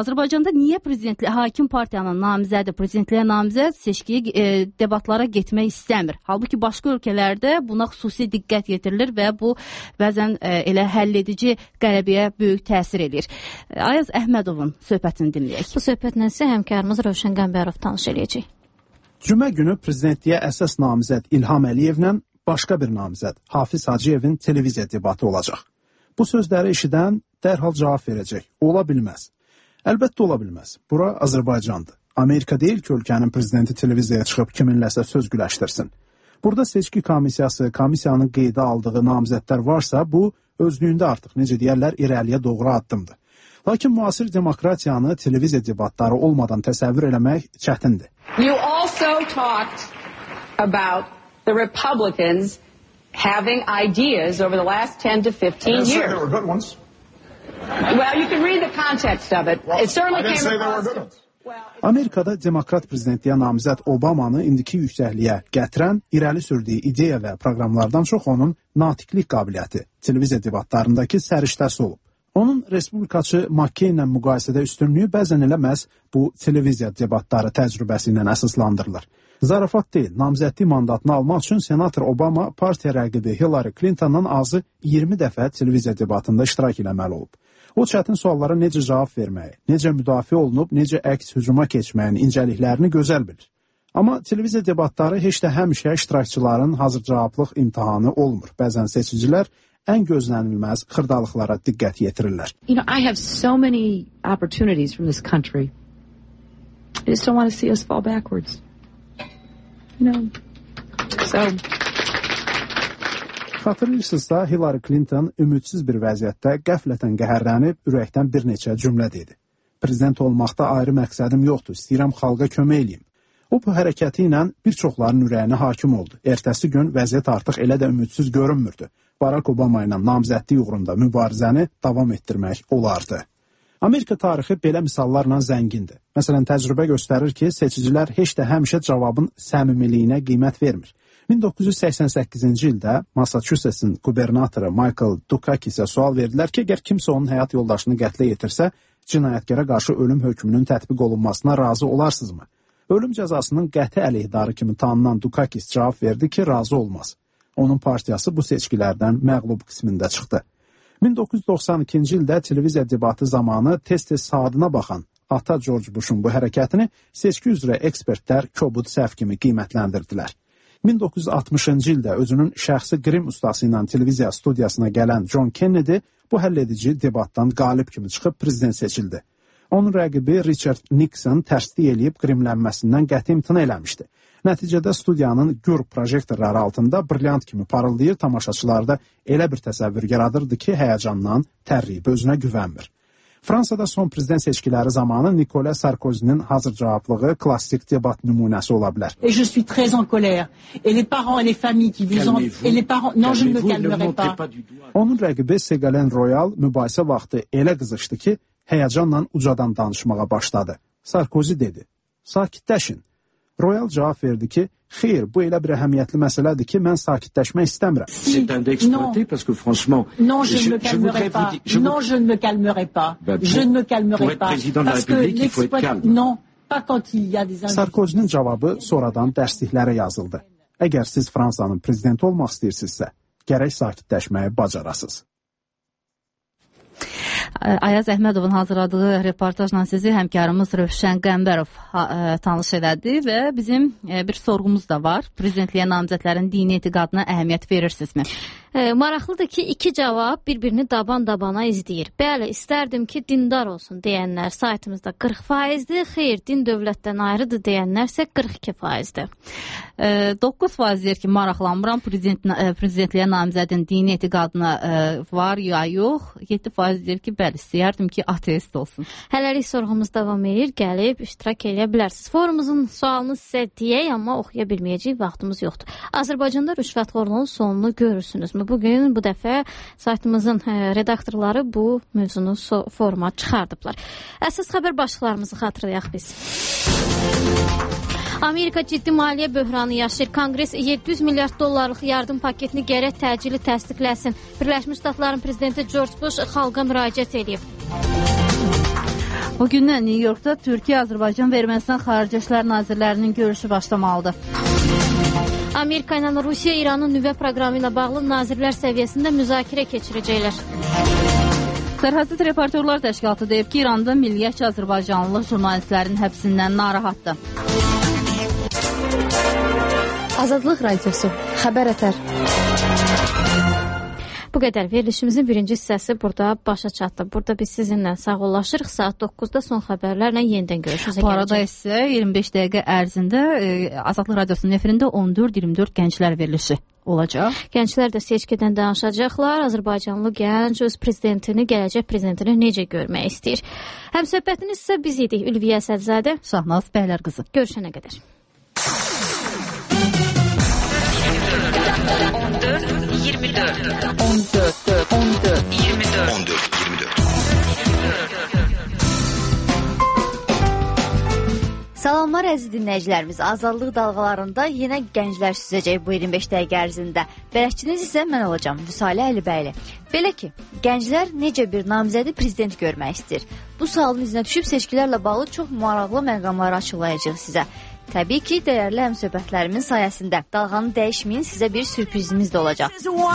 Azərbaycanda niyə hakim partiyanın namizədi, prezidentliyə namizəd seçkiyə debatlara getmək istəmir? Halbuki başqa ölkələrdə buna xüsusi diqqət yetirilir və bu bəzən elə həlledici qələbəyə böyük təsir edir. Ayaz Əhmədovun söhbətini dinləyək. Bu söhbətlə isə həmkarımız Rövşən Qəmbərov tanış eləyəcək. Cümə günü prezidentliyə əsas namizəd İlham Əliyevlə başqa bir namizəd Hafiz Hacıyevin televiziya debatı olacaq. Bu sözləri eşidən dərhal cavab verəcək. Ola bilməz. Əlbəttə ola bilməz. Bura Azərbaycandır. Amerika deyil ki, ölkənin prezidenti televiziyaya çıxıb kiminləsə söz güləşdirsin. Burada seçki komissiyası, komissiyanın qeydə aldığı namizədlər varsa, bu özlüyündə artıq, necə deyərlər, irəliyə doğru addımdır. Lakin müasir demokratiyanı televiziya debatları olmadan təsəvvür eləmək çətindir. You also talked about the Republicans having ideas over the last 10 to 15 years. I didn't say they were good ones. Well, you can read the context of it. It certainly came across. Amerikada demokrat prezidentliyə namizəd Obamanı indiki yüksəkliyə gətirən, irəli sürdüyü ideya və proqramlardan çox onun natiqlik qabiliyyəti, televiziya debatlarındakı səriştəsi olub. Onun respublikaçı McCain ilə müqayisədə üstünlüyü bəzən elə məhz bu televiziya debatları təcrübəsi ilə əsaslandırılır. Zarafat deyil, namizədlik mandatını almaq üçün senator Obama partiya rəqibi Hillary Clintondan azı 20 dəfə televiziya debatında iştirak eləməli olub. O çətin suallara necə cavab verməyi, necə müdafiə olunub, necə əks hücuma keçməyin incəliklərini gözəl bilir. Amma televiziya debatları heç də həmişə iştirakçıların hazır cavablıq imtahanı olmur. Bəzən seçicilər ən gözlənilməz xırdalıqlara diqqət yetirirlər. You know, I have so many opportunities from this country. I just don't want to see us fall backwards. You know, so... Xatırlayırsınızsa, Hillary Clinton ümidsiz bir vəziyyətdə qəflətən qəhərlənib, ürəkdən bir neçə cümlə dedi. Prezident olmaqda ayrı məqsədim yoxdur, istəyirəm xalqa kömək eləyim. O, bu hərəkəti ilə bir çoxların ürəyinə hakim oldu. Ertəsi gün vəziyyət artıq elə də ümidsiz görünmürdü. Barack Obama ilə namizədlik uğrunda mübarizəni davam etdirmək olardı. Amerika tarixi belə misallarla zəngindir. Məsələn, təcrübə göstərir ki, seçicilər heç də həmişə cavabın səmimiliyinə qiymət vermir. 1988-ci ildə Massachusetts'in qubernatoru Michael Dukakis'ə sual verdilər ki, əgər kimsə onun həyat yoldaşını qətlə yetirsə, cinayətkara qarşı ölüm hökmünün tətbiq olunmasına razı olarsınızmı? Ölüm cəzasının qəti əleyhidarı kimi tanınan Dukakis cavab verdi ki, razı olmaz. Onun partiyası bu seçkilərdən məğlub qismində çıxdı. 1992-ci ildə televiziya debatı zamanı tez-tez saatına baxan ata George Bush'un bu hərəkətini seçki üzrə ekspertlər kobud səhv kimi qiymətləndirdilər. 1960-cı ildə özünün şəxsi qrim ustası ilə televiziya studiyasına gələn John Kennedy bu həlledici debatdan qalib kimi çıxıb prezident seçildi. Onun rəqibi Richard Nixon tərslik eləyib qrimlənməsindən qəti imtina eləmişdi. Nəticədə studiyanın gür projektorları altında brilyant kimi parıldayır, tamaşaçılarda elə bir təsəvvür yaradırdı ki, həyəcandan tərriyib, özünə güvənmir. Fransada son prezident seçkiləri zamanı Nicolas Sarkozy'nin hazır cavablığı klassik debat nümunəsi ola bilər. Et je suis très en colère. Et les parents et les familles qui vous en... Et les parents... Non, je ne me calmerai pas. Onun rəqibi Ségolène Royal mübahisə vaxtı elə qızışdı ki, həyəcanla ucadan danışmağa başladı. Sarkozy dedi, sakitləşin. Royal cavab verdi ki, xeyr, bu elə bir əhəmiyyətli məsələdir ki, mən sakitləşmək istəmirəm. C'est un d'exploité parce que franchement... Non, je ne me calmerai pas. Non, je ne me calmerai pas. Je ne me calmerai pas. Pour être président de la République, il faut être calme. Non, pas quand il y a des... Sarkozy'nin cavabı sonradan dərsliklərə yazıldı. Əgər siz Fransanın prezidenti olmaq istəyirsinizsə, gərək sakitləşməyi bacarasınız. Ayaz Əhmədovun hazırladığı reportajla sizi həmkarımız Rövşən Qəmbərov tanış elədi və bizim bir sorğumuz da var. Prezidentliyə namizədlərin dini etiqadına əhəmiyyət verirsinizmi? Maraqlıdır ki, iki cavab bir-birini daban-dabana izləyir. Bəli, istərdim ki, dindar olsun deyənlər saytımızda 40%-dir, xeyr, din dövlətdən ayrıdır deyənlərsə 42%-dir. 9% deyir ki, maraqlanmıram, prezidentliyə namizədin dini etiqadına var ya yox. 7% deyir ki, bəli, istəyərdim ki, ateist olsun. Hələlik sorğumuz davam edir, gəlib iştirak edə bilərsiniz. Forumumuzun sualını sizə deyək, amma oxuya bilməyəcək, vaxtımız yoxdur. Azərbaycanda rüşvətxorluğun sonunu görürsünüzmü? Bugün bu dəfə saytımızın redaktorları bu mövzunu foruma çıxardıblar. Əsas xəbər başlıqlarımızı xatırlayaq biz. Amerika ciddi maliyyə böhranı yaşayır. Konqres 700 milyard dollarlıq yardım paketini gərək təcili təsdiqləsin. Birləşmiş Ştatların prezidenti George Bush xalqa müraciət edib. Bugündən New Yorkda Türkiyə, Azərbaycan və Ermənistan Xarici İşlər Nazirlərinin görüşü başlamalıdır. Amerika ilə Rusiya İranın nüvə proqramı ilə bağlı nazirlər səviyyəsində müzakirə keçirəcəklər. Sərhədsiz Reportyorlar Təşkilatı deyib ki, İranda milliyyətçi azərbaycanlı jurnalistlərin həbsindən narahatdır. Azadlıq Radiosu, xəbər ətər. Bu qədər verilişimizin birinci hissəsi burada başa çatdı. Burada biz sizinlə sağollaşırıq. Saat 9-da son xəbərlərlə yenidən görüşürüz. Bu arada isə 25 dəqiqə ərzində Azadlıq Radiosunun efirində 14-24 gənclər verilişi olacaq. Gənclər də seçkidən danışacaqlar. Azərbaycanlı gənc öz prezidentini, gələcək prezidentini necə görmək istəyir? Həmsöhbətiniz isə biz idik. Ülviyə Əsədzadə, Şahnaz Bəylər qızı. Görüşənə qədər. 14-24. Salamlar əziz dinləyicilərimiz. Azadlıq dalğalarında yenə gənclər süzəcək bu 25 dəqiqə ərzində. Bələdçiniz isə mən olacağım, Vüsalə Əlibəyli. Belə ki, gənclər necə bir namizədi prezident görmək istəyir? Bu sualın izinə düşüb seçkilərlə bağlı çox maraqlı məqamları açıqlayacaq sizə. Təbii ki, dəyərli həmsöhbətlərimin sayəsində. Dalğanı dəyişməyin, sizə bir sürprizimiz də olacaq.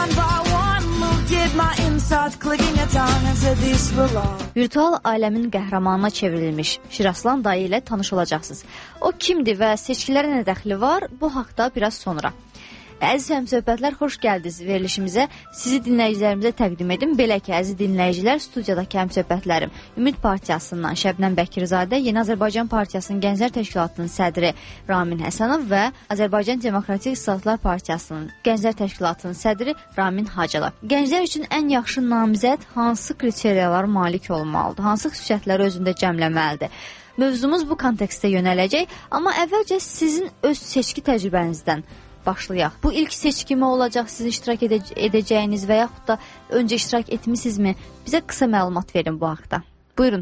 Virtual aləmin qəhrəmanına çevrilmiş Şiraslan dayı ilə tanış olacaqsınız. O kimdir və seçkilərə nə dəxli var? Bu haqda biraz sonra. Əziz həmsöhbətlər, xoş gəldiniz verilişimizə. Sizi dinləyicilərimizə təqdim edim. Belə ki, əziz dinləyicilər, studiyadakı həmsöhbətlərim Ümid Partiyasından Şəbnəm Bəkirzadə, Yeni Azərbaycan Partiyasının Gənclər Təşkilatının sədri Ramin Həsənov və Azərbaycan Demokratik İslahatlar Partiyasının Gənclər Təşkilatının sədri Ramin Hacılı. Gənclər üçün ən yaxşı namizəd hansı kriteriyalara malik olmalıdır? Hansı xüsusiyyətləri özündə cəmləməlidir? Mövzumuz bu kontekstdə yönələcək, amma əvvəlcə sizin öz seçki təcrübənizdən başlayaq. Bu ilk seçkimi olacaq, sizin iştirak edəcəyiniz və yaxud da öncə iştirak etmisinizmi? Bizə qısa məlumat verin bu haqda. Buyurun.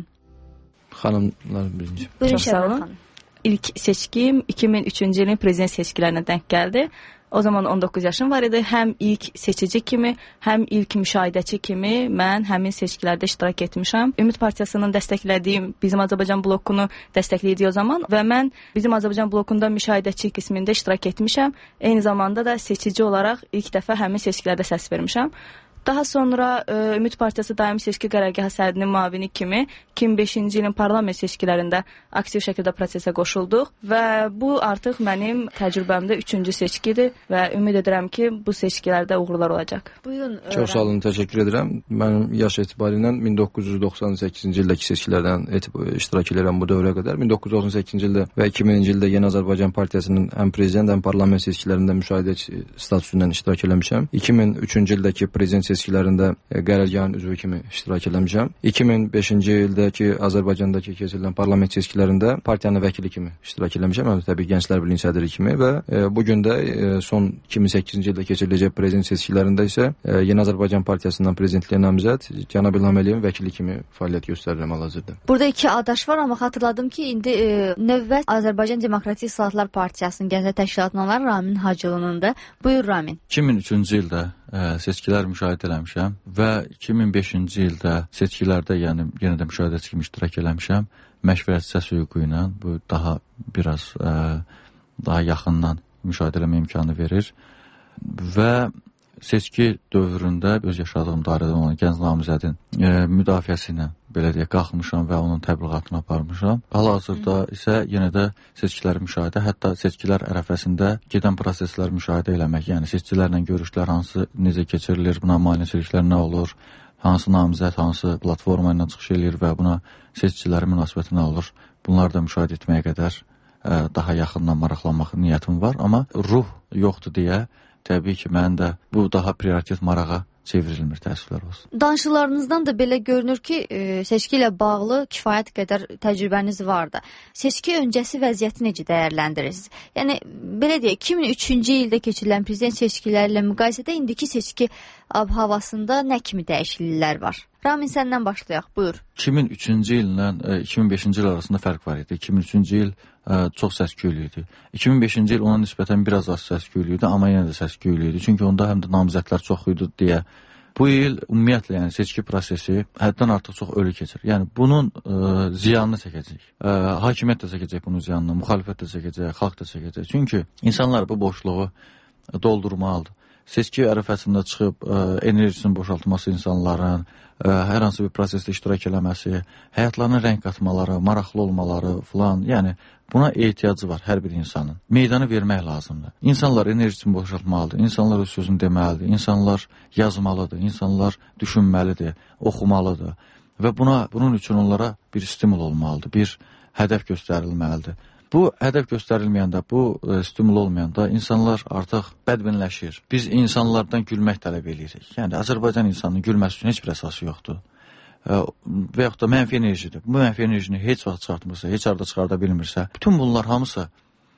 Xanımlar birinci. Buyurun Şəbnəm xanım. İlk seçkim 2003-cü ilin prezident seçkilərinə denk gəldi. O zaman 19 yaşım var idi. Həm ilk seçici kimi, həm ilk müşahidəçi kimi mən həmin seçkilərdə iştirak etmişəm. Ümid Partiyasının dəstəklədiyim Bizim Azərbaycan blokunu dəstəkləyirdi o zaman və mən Bizim Azərbaycan blokunda müşahidəçi qismində iştirak etmişəm. Eyni zamanda da seçici olaraq ilk dəfə həmin seçkilərdə səs vermişəm. Daha sonra Ümid Partiyası daimi seçki qərargahı sədrinin müavini kimi 2005-ci ilin parlament seçkilərində aktiv şəkildə prosesə qoşulduq və bu artıq mənim təcrübəmdə 3-cü seçkidir və ümid edirəm ki, bu seçkilərdə uğurlar olacaq. Buyurun. Çox sağ olun, təşəkkür edirəm. Mənim yaş etibarilə 1998-ci ildəki seçkilərdən iştirak edirəm bu dövrə qədər. 1998-ci ildə və 2000-ci ildə Yeni Azərbaycan Partiyasının həm prezident, həm parlament seçkilərində müşahidəçi statusundan iştirak etmişəm. 2003-cü ildəki prezident seçkilərində qərargahın üzvü kimi iştirak etmişəm. 2005-ci ildəki Azərbaycandakı keçirilən parlament seçkilərində partiyanın vəkili kimi iştirak etmişəm. Təbii Gənclər Birliyi sədri kimi və bu gün də son 2008-ci ildə keçiriləcək prezident seçkilərində isə Yeni Azərbaycan Partiyasından prezidentliyə namizəd cənab İlham Əliyev vəkili kimi fəaliyyət göstərirəm hal-hazırda. Burada iki adaş var, amma xatırladım ki, indi növbət Azərbaycan Demokratik İslahatlar Partiyasının Gənclər Təşkilatından olan Ramin Hacılının da. Buyur Ramin. 2003-cü ildə seçkilər müşahidə eləmişəm və 2005-ci ildə seçkilərdə, yəni yenə də müşahidəçi kimi iştirak eləmişəm. Məşvərət səs hüququ ilə bu daha biraz daha yaxından müşahidə eləmə imkanı verir və seçki dövründə öz yaşadığım dairədən olan gənc namizədin müdafiəsi ilə belə deyək qalxmışam və onun təbliğatını aparmışam. Hal-hazırda isə yenə də seçkiləri müşahidə, hətta seçkilər ərəfəsində gedən prosesləri müşahidə eləmək, yəni seçicilərlə görüşlər hansı necə keçirilir, buna maneçiliklər nə olur, hansı namizəd, hansı platforma ilə çıxış eləyir və buna seçicilərin münasibəti nə olur, bunları da müşahidə etməyə qədər daha yaxından maraqlanmaq niyyətim var, amma ruh yoxdur deyə təbii ki, mən də bu daha prioritet marağa çevrilmir, təəssüflər olsun. Danışıqlarınızdan da belə görünür ki, seçki ilə bağlı kifayət qədər təcrübəniz vardı. Seçki öncəsi vəziyyəti necə dəyərləndirirsiniz? Yəni, belə deyək, 2003-cü ildə keçirilən prezident seçkiləri ilə müqayisədə indiki seçki ab-havasında nə kimi dəyişikliklər var? Ramin, səndən başlayaq, buyur. 2003-cü illə 2005-ci il arasında fərq var idi. 2003-cü il çox səs-küylü idi. 2005-ci il ona nisbətən biraz az səs-küylü idi, amma yenə də səs-küylü idi. Çünki onda həm də namizədlər çox idi deyə Bu il ümumiyyətlə yəni seçki prosesi həddən artıq çox ölü keçir. Yəni bunun ziyanını çəkəcək. Hakimiyyət də çəkəcək bunun ziyanını, müxalifət də çəkəcək, xalq da çəkəcək. Çünki insanlar bu boşluğu doldurmalıdır. Seçki ərəfəsində çıxıb enerjisinin boşaltması insanların, hər hansı bir prosesdə iştirak eləməsi, həyatlarına rəng qatmaları, maraqlı olmaları filan, yəni buna ehtiyacı var hər bir insanın. Meydanı vermək lazımdır. İnsanlar enerjisini boşaltmalıdır, insanlar öz sözünü deməlidir, insanlar yazmalıdır, insanlar düşünməlidir, oxumalıdır və bunun üçün onlara bir stimul olmalıdır, bir hədəf göstərilməlidir. Bu hədəf göstərilməyəndə, bu stimul olmayanda insanlar artıq bədbinləşir. Biz insanlardan gülmək tələb edirik. Yəni Azərbaycan insanının gülməsi üçün heç bir əsası yoxdur. Və yaxud da mənfi enerjidir. Bu mənfi enerjini heç vaxt çıxartmırsa, heç arada çıxarda bilmirsə, bütün bunlar hamısı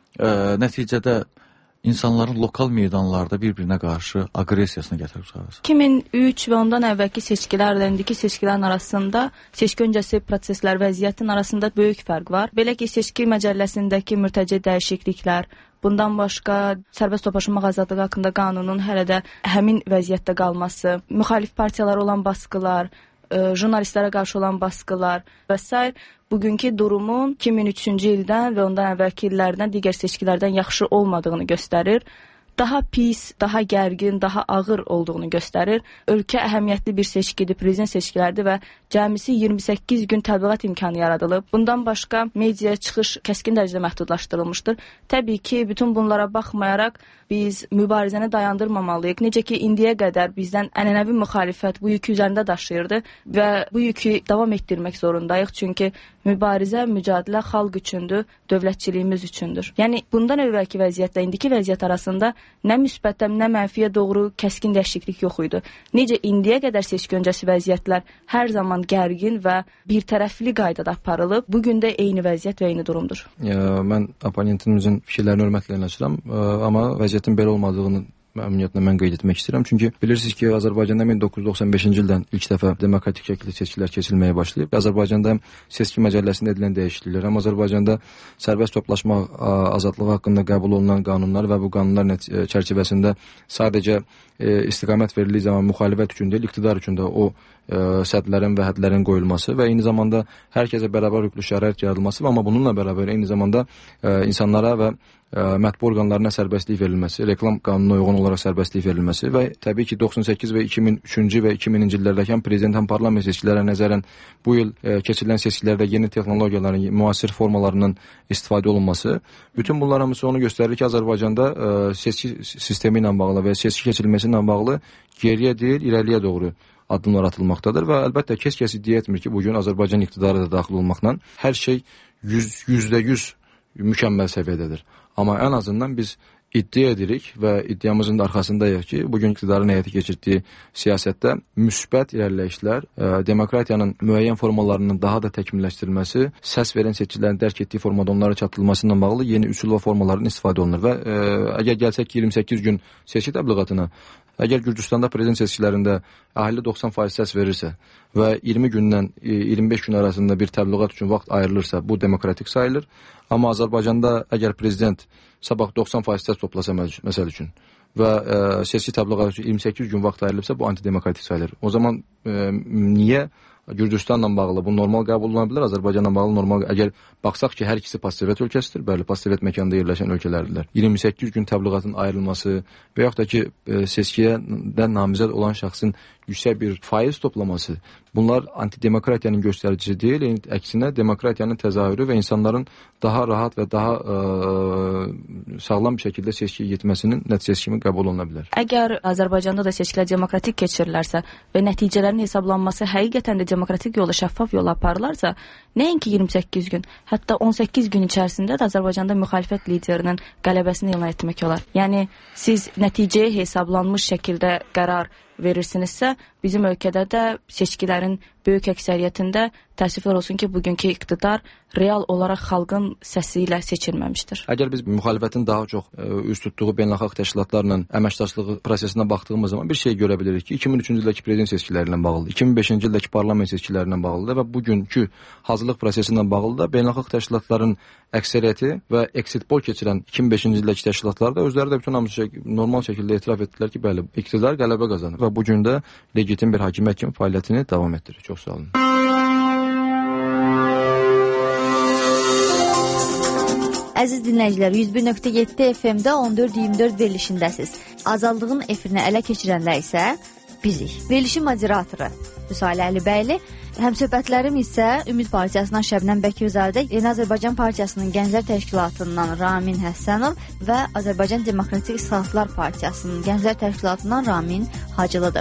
nəticədə insanların lokal meydanlarda bir-birinə qarşı aqressiyasını gətirib çıxarır. 2003 və ondan əvvəlki seçkilərlə indiki seçkilərin arasında seçki öncəsi proseslər vəziyyətin arasında böyük fərq var. Belə ki, seçki məcəlləsindəki mürtəci dəyişikliklər, bundan başqa sərbəst toplaşmaq azadlığı haqqında qanunun hələ də həmin vəziyyətdə qalması, müxalif partiyalara olan baskılar, jurnalistlərə qarşı olan baskılar və s. bugünkü durumun 2003-cü ildən və ondan əvvəlki illərdən digər seçkilərdən yaxşı olmadığını göstərir. Daha pis, daha gərgin, daha ağır olduğunu göstərir. Ölkə əhəmiyyətli bir seçkidir, prezident seçkilərdir və cəmisi 28 gün təbliğat imkanı yaradılıb. Bundan başqa mediaya çıxış kəskin dərəcədə məhdudlaşdırılmışdır. Təbii ki, bütün bunlara baxmayaraq biz mübarizəni dayandırmamalıyıq. Necə ki, indiyə qədər bizdən ənənəvi müxalifət bu yükü üzərində daşıyırdı və bu yükü davam etdirmək zorundayıq. Çünki mübarizə, mücadilə xalq üçündür, dövlətçiliyimiz üçündür. Yəni, bundan əvvəlki vəziyyətlə indiki vəziyyət arasında nə müsbətə, nə mənfiyə doğru kəskin dəyişiklik yox idi. Necə indiyə qədər seçki öncəsi vəziyyətlər hər zaman gərgin və bir tərəfli qaydada aparılıb, bugün də eyni vəziyyət və eyni durumdur. Mən oponentimizin fikirlərini hörmətlə yanaşıram, amma vəziyyətin belə olmadığını ümumiyyətlə mən qeyd etmək istəyirəm. Çünki bilirsiniz ki, Azərbaycanda 1995-ci ildən ilk dəfə demokratik şəkildə seçkilər keçirilməyə başlayıb. Azərbaycanda seçki məcəlləsində edilən dəyişikliklər, həm Azərbaycanda sərbəst toplaşma azadlığı haqqında qəbul olunan qanunlar və bu qanunlar çərçivəsində sadəcə istiqamət verildiyi zaman müxalifət üçün deyil, iqtidar üçün də o sədlərin və hədlərin qoyulması və eyni zamanda hər kəsə bərabər hüquqlu şərait yaradılması və amma bununla bərabər eyni zamanda insanlara və mətbu orqanlarına sərbəstlik verilməsi, reklam qanununa uyğun olaraq sərbəstlik verilməsi və təbii ki 98 və 2003-cü və 2000-ci illərdəki həm prezident, həm parlament seçkilərə nəzərən bu il keçirilən seçkilərdə yeni texnologiyaların, müasir formalarının istifadə olunması, bütün bunlar hamısı onu göstərir ki, Azərbaycanda seçki sistemi ilə bağlı və seçki keçirilməsi ilə bağlı geriyə deyil, irəliyə doğru addımlar atılmaqdadır və əlbəttə kəs iddia etmir ki, bugün Azərbaycan iqtidarı da daxil olmaqla hər şey %100 mükəmməl səviyyədədir. Amma ən azından biz iddia edirik və iddiamızın da arxasındayıq ki, bugün iqtidarın həyata keçirdiyi siyasətdə müsbət irəliləyişlər, demokratiyanın müəyyən formalarının daha da təkmilləşdirilməsi, səs verən seçicilərin dərk etdiyi formada onlara çatdırılması ilə bağlı yeni üsul və formaların istifadə olunur və əgər gəlsək ki, 28 gün seçki təbliğatına, əgər Gürcüstanda prezident seçkilərində əhali 90% səs verirsə və 20 gündən 25 gün arasında bir təbliğat üçün vaxt ayrılırsa, bu demokratik sayılır. Amma Azərbaycanda əgər prezident sabah 90% səs toplasa məsəl üçün və seçki təbliğatı üçün 28 gün vaxt ayrılıbsa, bu antidemokratik sayılır. O zaman niyə Gürcüstanla bağlı bu normal qəbul oluna bilər, Azərbaycanla bağlı normal, əgər baxsaq ki, hər ikisi postsovet ölkəsidir, bəli, postsovet məkanda yerləşən ölkələrdirlər. 28 gün təbliğatın ayrılması və yaxud da ki, seçkiyə namizəd olan şəxsin yüksək bir faiz toplaması, bunlar antidemokratiyanın göstəricisi deyil, əksinə demokratiyanın təzahürü və insanların daha rahat və daha sağlam bir şəkildə seçkiyə getməsinin nəticəsi kimi qəbul oluna bilər. Əgər Azərbaycanda da seçkilər demokratik keçirilərsə və nəticələrin hesablanması həqiqətən də demokratik yolla, şəffaf yolla aparılarsa, nəinki 28 gün, hətta 18 gün içərisində də Azərbaycanda müxalifət liderinin qələbəsini elan etmək olar. Yəni, siz nəticəyə hesablanmış şəkildə qərar verirsinizsə, bizim ölkədə də seçkilərin böyük əksəriyyətində təəssüflər olsun ki, bugünkü iqtidar real olaraq xalqın səsi ilə seçilməmişdir. Əgər biz müxalifətin daha çox üst tutduğu beynəlxalq təşkilatlarla əməkdaşlığı prosesinə baxdığımız zaman bir şey görə bilirik ki, 2003-cü ildəki prezident seçkiləri ilə bağlıdır, 2005-ci ildəki parlament seçkiləri ilə bağlıdır və bugünkü hazırlıq prosesi ilə bağlı da beynəlxalq təşkilatların əksəriyyəti və exit poll keçirən 2005-ci ildəki təşkilatlar da özləri də bütün normal şəkildə etiraf etdilər ki, bəli, iqtidar qələbə qazanır və bu gün də legitim bir hakimiyyət kimi fəaliyyətini davam etdirir. Çox sağ olun. Əziz dinləyicilər, 101.7 FM-də 14-24 verilişindəsiz. Azadlığın efirini ələ keçirənlər isə bizik. Verilişin moderatoru Hüsalə Əlibəyli, həmsöhbətlərim isə Ümid Partiyasından Şəbnəm Bəkirzadə, Yeni Azərbaycan Partiyasının Gənclər Təşkilatından Ramin Həsənov və Azərbaycan Demokratik İslahatlar Partiyasının Gənclər Təşkilatından Ramin Hacılıdır.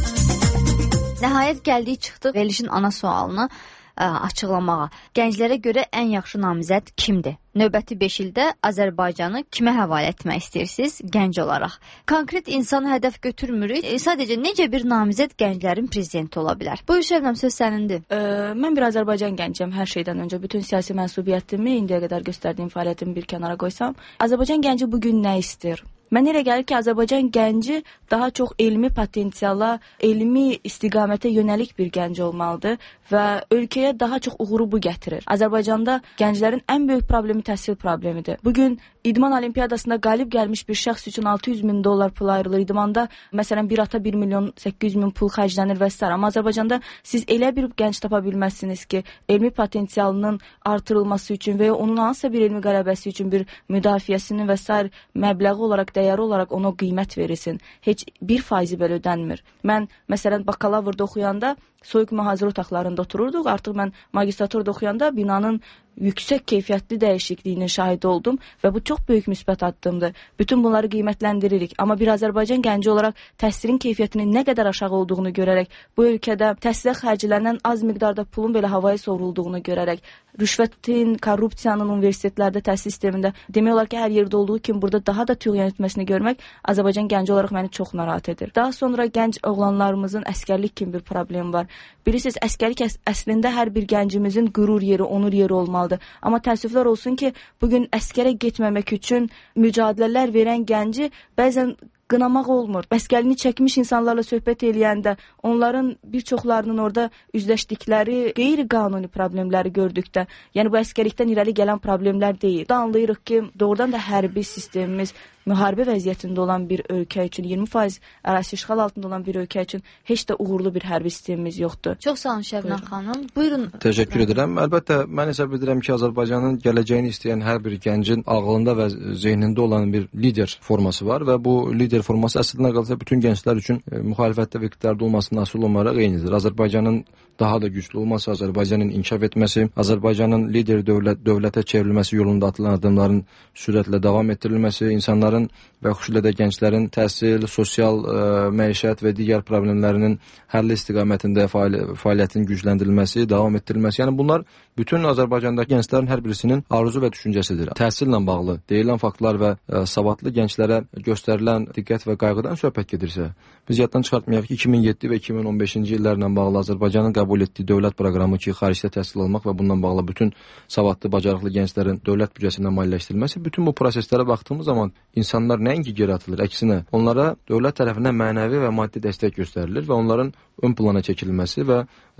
Nəhayət gəldik, çıxdıq verilişin ana sualını açıqlamağa. Gənclərə görə ən yaxşı namizəd kimdir? Növbəti 5 ildə Azərbaycanı kimə həvalə etmək istəyirsiniz gənc olaraq? Konkret insanı hədəf götürmürük. Sadəcə necə bir namizəd gənclərin prezidenti ola bilər? Buyur Şəbnəm, söz sənindir. Mən bir Azərbaycan gəncəm hər şeydən öncə. Bütün siyasi mənsubiyyətimi, indiyə qədər göstərdiyim fəaliyyətimi bir kənara qoysam, Azərbaycan gənci bugün nə istəyir? Mən elə gəlir ki, Azərbaycan gənci daha çox elmi potensiala, elmi istiqamətə yönəlik bir gənc olmalıdır və ölkəyə daha çox uğuru bu gətirir. Azərbaycanda gənclərin ən böyük problemi təhsil problemidir. Bugün İdman Olimpiyadasında qalib gəlmiş bir şəxs üçün 600.000 dollar pul ayrılır. İdmanda məsələn bir ata 1.800.000 pul xərclənir və s. Amma Azərbaycanda siz elə bir gənc tapa bilməzsiniz ki, elmi potensialının artırılması üçün və ya onun hansısa bir elmi qələbəsi üçün bir müdafiəsinin və s. məbləği olaraq, dəyəri olaraq ona qiymət verilsin. Heç 1% belə ödənmir. Mən məsələn bakalavrda oxuyanda soyuq mühazirə otaqlarında otururduq. Artıq mən magistraturada oxuyanda binanın yüksək keyfiyyətli dəyişikliyinin şahidi oldum və bu çox böyük müsbət addımdır. Bütün bunları qiymətləndiririk. Amma bir Azərbaycan gənci olaraq təhsilin keyfiyyətinin nə qədər aşağı olduğunu görərək, bu ölkədə təhsilə xərclənən az miqdarda pulun belə havaya sovrulduğunu görərək, rüşvətin, korrupsiyanın universitetlərdə, təhsil sistemində demək olar ki, hər yerdə olduğu kimi burada daha da tüğyan etməsini görmək Azərbaycan gənci olaraq məni çox narahat edir. Daha sonra gənc oğlanlarımızın əskərlik kimi bir problemi var. Bilirsiniz, əskərlik əslində hər bir gəncimizin qürur yeri, onur yeri olmalıdır. Amma təəssüflər olsun ki, bugün əskərə getməmək üçün mücadilələr verən gənci bəzən qınamaq olmur. Əskərliyini çəkmiş insanlarla söhbət eləyəndə, onların bir çoxlarının orada üzləşdikləri qeyri-qanuni problemləri gördükdə, yəni bu əskərlikdən irəli gələn problemlər deyil. Anlayırıq ki, doğrudan da hərbi sistemimiz müharibə vəziyyətində olan bir ölkə üçün, 20% ərazi işğal altında olan bir ölkə üçün heç də uğurlu bir hərbi sistemimiz yoxdur. Çox sağ olun Şəbnəm xanım. Buyurun. Təşəkkür edirəm. Əlbəttə, mən hesab edirəm ki, Azərbaycanın gələcəyini istəyən hər bir gəncin ağlında və zehnində olan bir lider forması var və bu lider forması əslində qalsa bütün gənclər üçün müxalifətdə və iqtidarda olmasının asıl olaraq eynidir. Azərbaycanın daha da güclü olması, Azərbaycanın inkişaf etməsi, Azərbaycanın lider dövlətə çevrilməsi yolunda atılan addımların sürətlə davam etdirilməsi, insanların və xüsusilə də gənclərin təhsil, sosial məişət və digər problemlərinin həlli istiqamətində fəaliyyətin gücləndirilməsi, davam etdirilməsi. Yəni bunlar bütün Azərbaycandakı gənclərin hər birisinin arzu və düşüncəsidir. Təhsillə bağlı deyilən faktlar və savadlı gənclərə göstərilən diqqət və qayğıdan söhbət gedirsə, biz yaddan çıxartmayaq ki, 2007 və 2015-ci illərlə bağlı Azərbaycanın qəbul etdiyi dövlət proqramı ki, xaricdə təhsil almaq və bununla bağlı bütün savadlı, bacarıqlı gənclərin dövlət büdcəsindən maliyyələşdirilməsi, bütün bu proseslərə baxdığımız zaman insanlar nəinki geri atılır, əksinə onlara dövlət tərəfindən mənəvi və maddi dəstək göstərilir və onların ön plana çəkilməsi və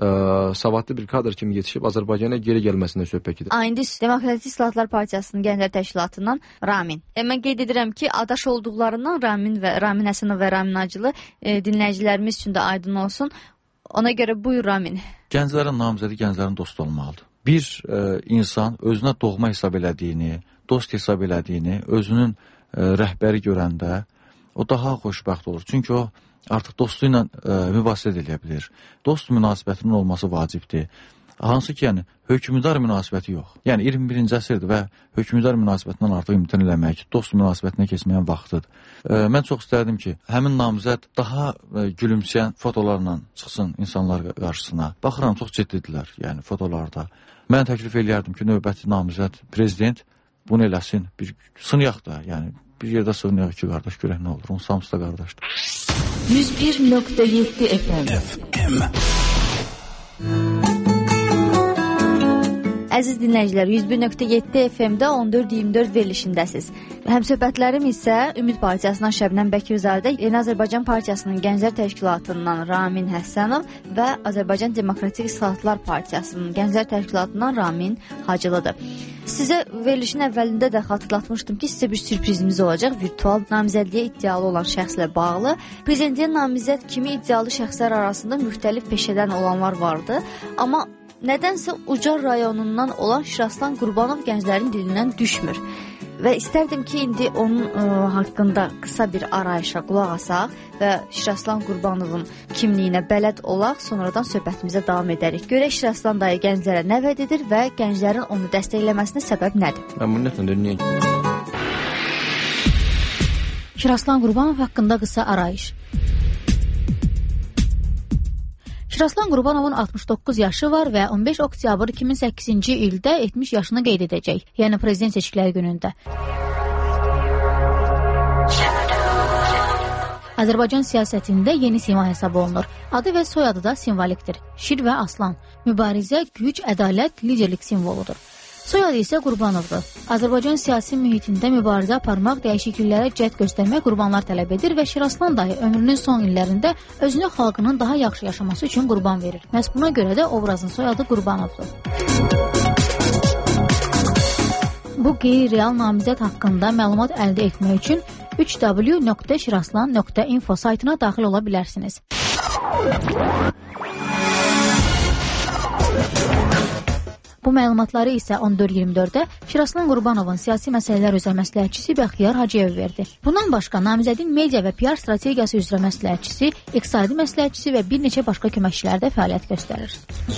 savadlı bir kadr kimi yetişib Azərbaycana geri gəlməsinə söhbət gedir. İndi Demokratik İslahatlar Partiyasının Gənclər Təşkilatından Ramin. Mən qeyd edirəm ki, adaş olduqlarından Ramin Həsənov və Ramin Hacılı dinləyicilərimiz üçün də aydın olsun. Ona görə buyur Ramin. Gənclərin namizədi gənclərin dostu olmalıdır. Bir insan özünə doğma hesab elədiyini, dost hesab elədiyini, özünün rəhbəri görəndə o daha xoşbəxt olur. Çünki o artıq dostu ilə mübahisə edə bilir. Dost münasibətinin olması vacibdir. Hansı ki, yəni, hökmüdar münasibəti yox. Yəni, 21-ci əsrdir və hökmüdar münasibətindən artıq imtina eləmək, dost münasibətinə keçməyən vaxtıdır. Mən çox istərdim ki, həmin namizəd daha gülümsəyən fotolarla çıxsın insanlar qarşısına. Baxıram, çox ciddidirlər, yəni, fotolarda. Mən təklif eləyərdim ki, növbəti namizəd prezident bunu eləsin, bir sınıyaq da, yəni, bir yerdə sığınıyaq ki, qardaş, görək nə olur, onun hamısı da qardaşdır. 101.7 FM. Əziz dinləyicilər, 101.7 FM-də 14-24 verilişindəsiz. Həmsöhbətlərim isə Ümid Partiyasından Şəbnəm Bəkirzadə, Yeni Azərbaycan Partiyasının Gənclər Təşkilatından Ramin Həsənov və Azərbaycan Demokratik İslahatlar Partiyasının Gənclər Təşkilatından Ramin Hacılıdır. Sizə verilişin əvvəlində də xatırlatmışdım ki, sizə bir sürprizimiz olacaq. Virtual namizədliyə iddialı olan şəxslə bağlı. Prezidentliyə namizəd kimi iddialı şəxslər arasında müxtəlif peşədən olanlar vardı. Amma nədənsə Ucar rayonundan olan Şiraslan Qurbanov gənclərin dilindən düşmür. Və istərdim ki, indi onun haqqında qısa bir arayışa qulaq asaq və Şiraslan Qurbanovun kimliyinə bələd olaq, sonradan söhbətimizə davam edərik. Görək Şiraslan dayı gənclərə nə vəd edir və gənclərin onu dəstəkləməsinə səbəb nədir? Şiraslan Qurbanov haqqında qısa arayış. Şiraslan Qurbanovun 69 yaşı var və 15 oktyabr 2008-ci ildə 70 yaşını qeyd edəcək, yəni prezident seçkiləri günündə. Azərbaycan siyasətində yeni sima hesab olunur. Adı və soyadı da simvolikdir. Şir və aslan. Mübarizə, güc, ədalət, liderlik simvoludur. Soyadı isə Qurbanovdur. Azərbaycan siyasi mühitində mübarizə aparmaq, dəyişikliklərə cəhd göstərmək qurbanlar tələb edir və Şiraslan dayı ömrünün son illərində özünü xalqının daha yaxşı yaşaması üçün qurban verir. Məhz buna görə də obrazın soyadı Qurbanovdur. Bu qeyri-real namizəd haqqında məlumat əldə etmək üçün www.shiraslan.info saytına daxil ola bilərsiniz. Bu məlumatları isə 14-24-də Şiraslan Qurbanovun siyasi məsələlər üzrə məsləhətçisi Bəxtiyar Hacıyev verdi. Bundan başqa namizədin media və PR strategiyası üzrə məsləhətçisi, iqtisadi məsləhətçisi və bir neçə başqa köməkçilər də fəaliyyət göstərir.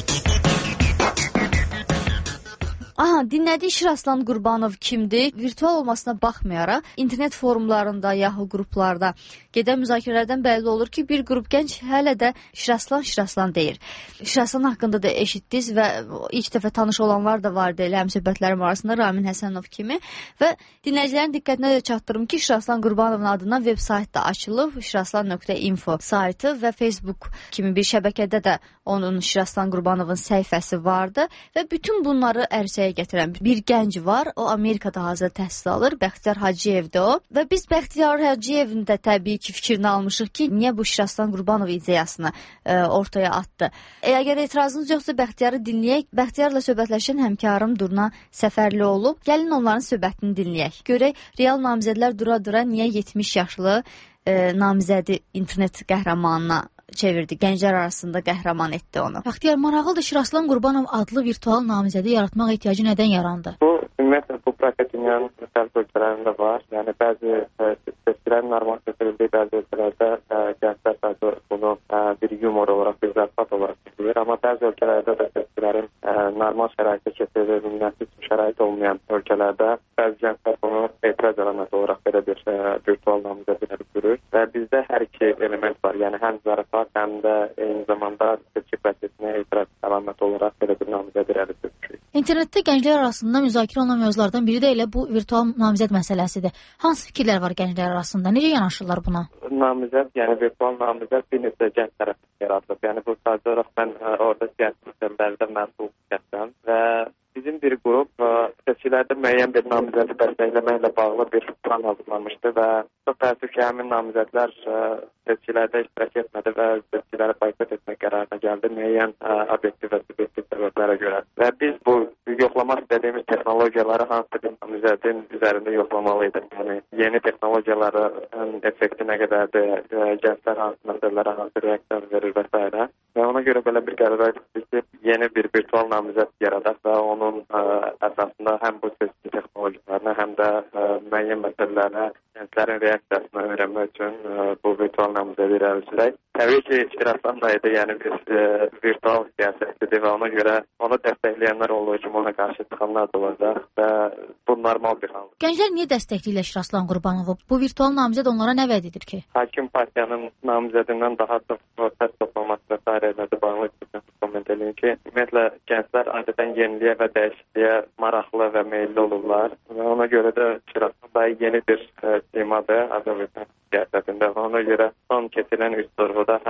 Dinlədiyi Şiraslan Qurbanov kimdir? Virtual olmasına baxmayaraq, internet forumlarında, Yahoo qruplarda gedən müzakirələrdən bəlli olur ki, bir qrup gənc hələ də Şiraslan deyir. Şiraslan haqqında da eşitdiniz və ilk dəfə tanış olanlar da vardı elə həmsöhbətlərim arasında Ramin Həsənov kimi və dinləyicilərin diqqətinə də çatdırım ki, Şiraslan Qurbanovun adından veb sayt da açılıb, şiraslan.info saytı və Facebook kimi bir şəbəkədə də onun Şiraslan Qurbanovun səhifəsi vardı və bütün bunları ərsəyə gətirən bir gənc var. O Amerikada hazır təhsil alır. Bəxtiyar Hacıyevdir o. Və biz Bəxtiyar Hacıyevin də təbii ki fikrini almışıq ki, niyə bu Şiraslan Qurbanov ideyasını ortaya atdı. Əgər etirazınız yoxsa Bəxtiyarı dinləyək. Bəxtiyarla söhbətləşən həmkarım Durna Səfərli olub. Gəlin onların söhbətini dinləyək. Görək real namizədlər dura-dura niyə 70 yaşlı namizədi internet qəhrəmanına çevirdi. Gənclər arasında qəhrəman etdi onu. Bəxtiyar, maraqlıdır, Şiraslan Qurbanov adlı virtual namizədi yaratmaq ehtiyacı nədən yarandı? Bu, ümumiyyətlə, bu proses dünyanın müxtəlif ölkələrində var. Yəni, bəzi seçkilərin normal seçildiyi bəzi ölkələrdə gənclər sadəcə bunu bir yumor olaraq, bir zərfat olaraq seçilir. Amma bəzi ölkələrdə də seçkilərin normal şəraitdə keçirilməsi üçün şərait olmayan ölkələrdə bəzi gənclər bunu etiraz əlaməti olaraq belə bir virtual namizədiləri görür. Və bizdə hər iki element var. Yəni, həm zərfat, həm də eyni zamanda seçki prosesinə etiraz əlaməti olaraq belə bir namizəd irəli sürmüşük. İnternetdə gənclər arasında müzakirə olunan mövzulardan biri də elə bu virtual namizəd məsələsidir. Hansı fikirlər var gənclər arasında? Necə yanaşırlar buna? Namizəd, yəni virtual namizəd bir neçə gənc tərəfindən yaradılıb. Yəni bu sadəcə olaraq mən orada siyasi məsələlərdə məsul şəxsəm və bizim bir qrup seçkilərdə müəyyən bir namizədi dəstəkləməklə bağlı bir plan hazırlamışdı və çox təəssüf ki, həmin namizədlər seçkilərdə iştirak etmədi və seçkiləri boykot etmək qərarına gəldi müəyyən obyektiv və subyektiv səbəblərə görə. Və biz bu yoxlamaq istədiyimiz texnologiyaları hansı bir namizədin üzərində yoxlamalıydık. Yəni yeni texnologiyaların effekti nə qədərdir, gənclər hansı məsələlərə hansı reaksiya verir və s. Və ona görə belə bir qərara getdik ki, yeni bir virtual namizəd yaradaq və onun əsasında həm bu seçki texnologiyalarına, həm də müəyyən məsələlərə gənclərin reaksiyasını öyrənmək üçün bu virtual namizədi irəli sürək. Təbii ki, Şiraslan dayıda yəni bir virtual siyasətlidir və ona görə onu dəstəkləyənlər olur ki, ona qarşı çıxanlar da olacaq və bu normal bir hal. Gənclər niyə dəstəkləyirlər Şiraslan Qurbanovу? Bu virtual namizəd onlara nə vəd edir ki? Hakim partiyanın namizədindən daha çox səs toplaması və s. ilə bağlı komment edin ki, ümumiyyətlə gənclər adətən yeniliyə və dəyişikliyə maraqlı və meyilli olurlar və ona görə də Şiraslan dayı yeni bir simadır Azərbaycan siyasətində və ona görə son keçirilən üç sorğuda həm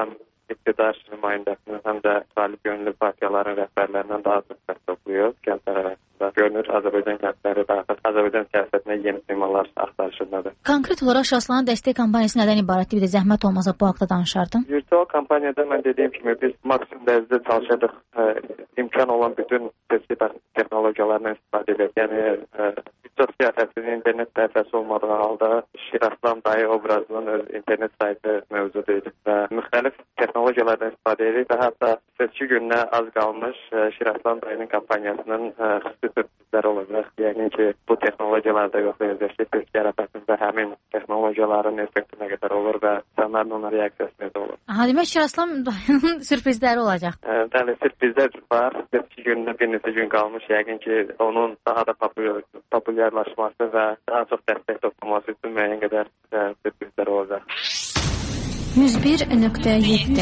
iqtidar nümayəndəsinin, həm də talib gönüllü partiyaların rəhbərlərindən daha çox səs toplayıb gənclər arasında. Görünür, Azərbaycan gəncləri daxil Azərbaycan siyasətinə yeni simalar axtarışındadır. Konkret olaraq şəxslərin dəstək kampaniyası nədən ibarətdir? Bir də zəhmət olmasa bu haqda danışardın. Virtual kampaniyada mən dediyim kimi biz maksimum dərəcədə çalışırdıq. İmkan olan bütün texnologiyalardan istifadə edək. Yəni çox siyasətinin internet səhifəsi olmadığı halda Şiraslan dayı obrazının öz internet saytı mövcud idi və müxtəlif texnologiyalardan istifadə edirik və hətta seçki gününə az qalmış Şiraslan dayının kampaniyasının xüsusi sürprizləri olacaq. Yəni ki, bu texnologiyalarda yoxlayacaq ki, Türkiyə ərəfəsində həmin texnologiyaların effekti nə qədər olur və insanların ona reaksiyası necə olur. Demək Şiraslan dayının sürprizləri olacaq. Bəli, sürprizlər var. Seçki gününə bir neçə gün qalmış. Yəqin ki, onun daha da populyarlaşması və daha çox dəstək toplaması üçün müəyyən qədər sürprizlər olacaq. 101.7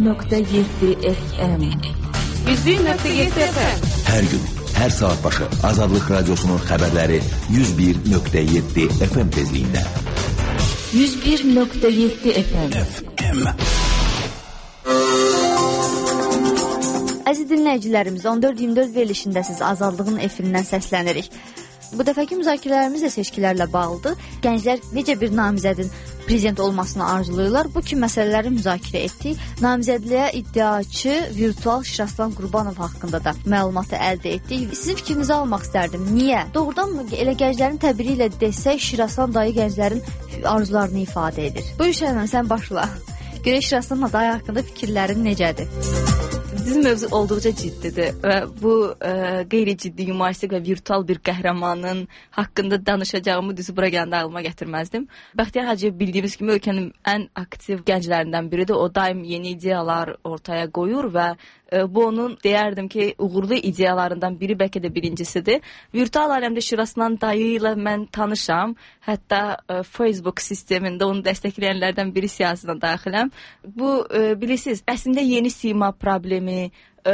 FM 101.7 FM Hər gün, hər saat başı Azadlıq Radiosunun xəbərləri 101.7 FM tezliyində. 101.7 FM. Əziz dinləyicilərimiz, 14-24 verilişindəsiz Azadlığın efirindən səslənirik. Bu dəfəki müzakirələrimiz də seçkilərlə bağlıdır. Gənclər necə bir namizədin prezident olmasını arzulayırlar? Bu kimi məsələləri müzakirə etdik. Namizədliyə iddiaçı virtual Şiraslan Qurbanov haqqında da məlumatı əldə etdik. Sizin fikrinizi almaq istərdim. Niyə? Doğrudan mı elə gənclərin təbiri ilə desək Şiraslan dayı gənclərin arzularını ifadə edir? Bu işlərlə sən başla. Görək Şiraslan dayı haqqında fikirlərin necədir? Bizim mövzu olduqca ciddidir və bu qeyri-ciddi, yumoristik və virtual bir qəhrəmanın haqqında danışacağımı düzü bura gələndə ağlıma gətirməzdim. Bəxtiyar Hacıyev bildiyimiz kimi ölkənin ən aktiv gənclərindən biridir. O daim yeni ideyalar ortaya qoyur və bu onun deyərdim ki, uğurlu ideyalarından biri, bəlkə də birincisidir. Virtual aləmdə Şiraslan dayı ilə mən tanışam. Hətta Facebook sistemində onu dəstəkləyənlərdən biri siyasətə daxiləm. Bu, bilirsiniz, əslində yeni sima problemi,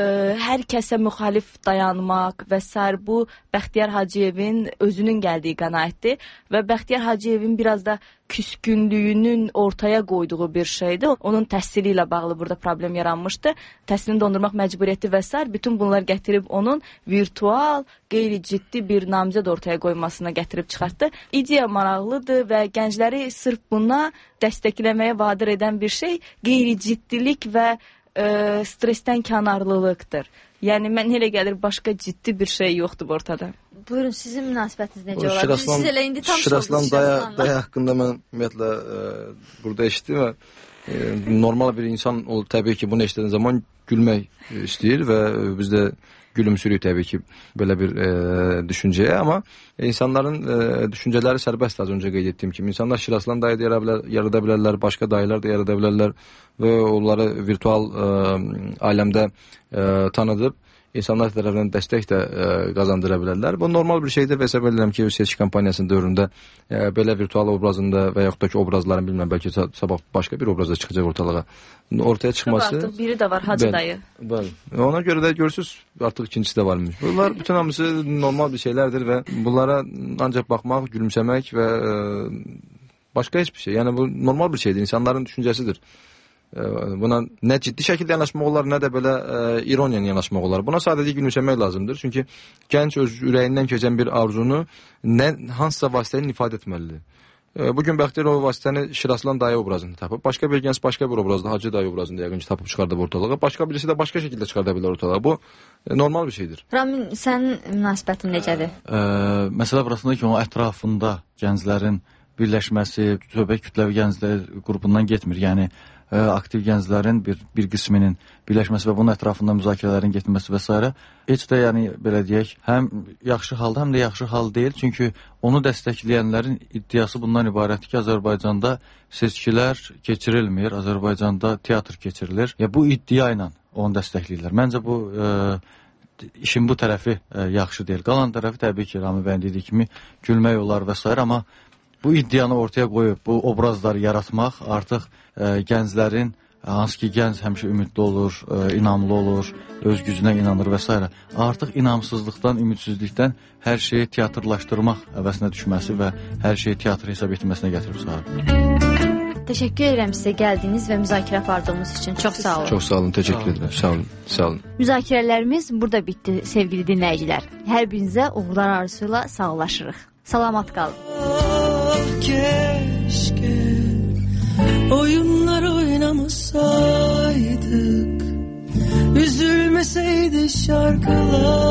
hər kəsə müxalif dayanmaq və s. bu Bəxtiyar Hacıyevin özünün gəldiyi qənaətdir və Bəxtiyar Hacıyevin biraz da küskünlüyünün ortaya qoyduğu bir şeydir. Onun təhsili ilə bağlı burada problem yaranmışdı. Təhsilini dondurmaq məcburiyyəti və s. bütün bunlar gətirib onun virtual, qeyri-ciddi bir namizəd ortaya qoymasına gətirib çıxartdı. İdeya maraqlıdır və gəncləri sırf buna dəstəkləməyə vadir edən bir şey qeyri-ciddilik və stresdən kənarlılıqdır. Yəni, mən elə gəlir, başqa ciddi bir şey yoxdur ortada. Buyurun, sizin münasibətiniz necə olar? Siz elə indi tanış oldunuz Şiraslan dayı haqqında mən ümumiyyətlə burada eşitdim və normal bir insan təbii ki, bunu eşidən zaman gülmək istəyir və biz də gülümsürük təbii ki, belə bir düşüncəyə, amma insanların düşüncələri sərbəst, az öncə qeyd etdiyim kimi. İnsanlar Şiraslan dayı da yarada bilərlər, başqa dayılar da yarada bilərlər və onları virtual aləmdə tanıdıb insanlar tərəfindən dəstək də qazandıra bilərlər. Bu normal bir şeydir və hesab edirəm ki, seçki kampaniyasının dövründə belə virtual obrazında və yaxud da ki, obrazların bilməm, bəlkə sabah başqa bir obrazda çıxacaq ortalığa. Ortaya çıxması... Artıq biri də var, Hacı dayı. Bəli. Ona görə də görürsünüz, artıq ikincisi də varmış. Bunlar bütün hamısı normal bir şeylərdir və bunlara ancaq baxmaq, gülümsəmək və başqa heç bir şey. Yəni bu normal bir şeydir, insanların düşüncəsidir. Buna nə ciddi şəkildə yanaşmaq olar, nə də belə ironiya yanaşmaq olar. Buna sadəcə gülümsəmək lazımdır. Çünki gənc öz ürəyindən keçən bir arzunu hansısa vasitə ilə ifadə etməlidir. Bugün Bəxtiyar o vasitəni Şiraslan dayı obrazını tapıb, başqa bir gənc başqa bir obrazda Hacı dayı obrazında yəqin ki, tapıb çıxardıb ortalığa, başqa birisi də başqa şəkildə çıxarda bilər ortalığa. Bu normal bir şeydir. Ramin, sənin münasibətin necədir? Məsələ burasında ki, onun ətrafında gənclərin birləşməsi, söhbət kütləvi gənclər qrupundan getmir. Yəni, aktiv gənclərin bir qisminin birləşməsi və bunun ətrafında müzakirələrin getməsi və s. heç də, yəni, belə deyək, həm yaxşı halda, həm də yaxşı hal deyil. Çünki onu dəstəkləyənlərin iddiası bundan ibarətdir ki, Azərbaycanda seçkilər keçirilmir, Azərbaycanda teatr keçirilir. Bu iddia ilə onu dəstəkləyirlər. Məncə bu işin bu tərəfi yaxşı deyil. Qalan tərəfi təbii ki, Rami bəyin dediyi kimi gülmək olar və s. amma bu iddianı ortaya qoyub, bu obrazları yaratmaq artıq gənclərin, hansı ki gənc həmişə ümidli olur, inamlı olur, öz gücünə inanır və s. artıq inamsızlıqdan, ümidsizlikdən hər şeyi teatrlaşdırmaq əvəzinə düşməsi və hər şeyi teatr hesab etməsinə gətirib sahib. Təşəkkür edirəm sizə gəldiyiniz və müzakirə apardığımız üçün. Çox sağ olun. Çox sağ olun, təşəkkür edirəm. Sağ olun, sağ olun. Müzakirələrimiz burada bitdi sevgili dinləyicilər. Hər birinizə uğurlar arzusuyla sağollaşırıq. Salamat qalın. Keşke oyunlar oynamasaydık, üzülmeseydi şarkılar.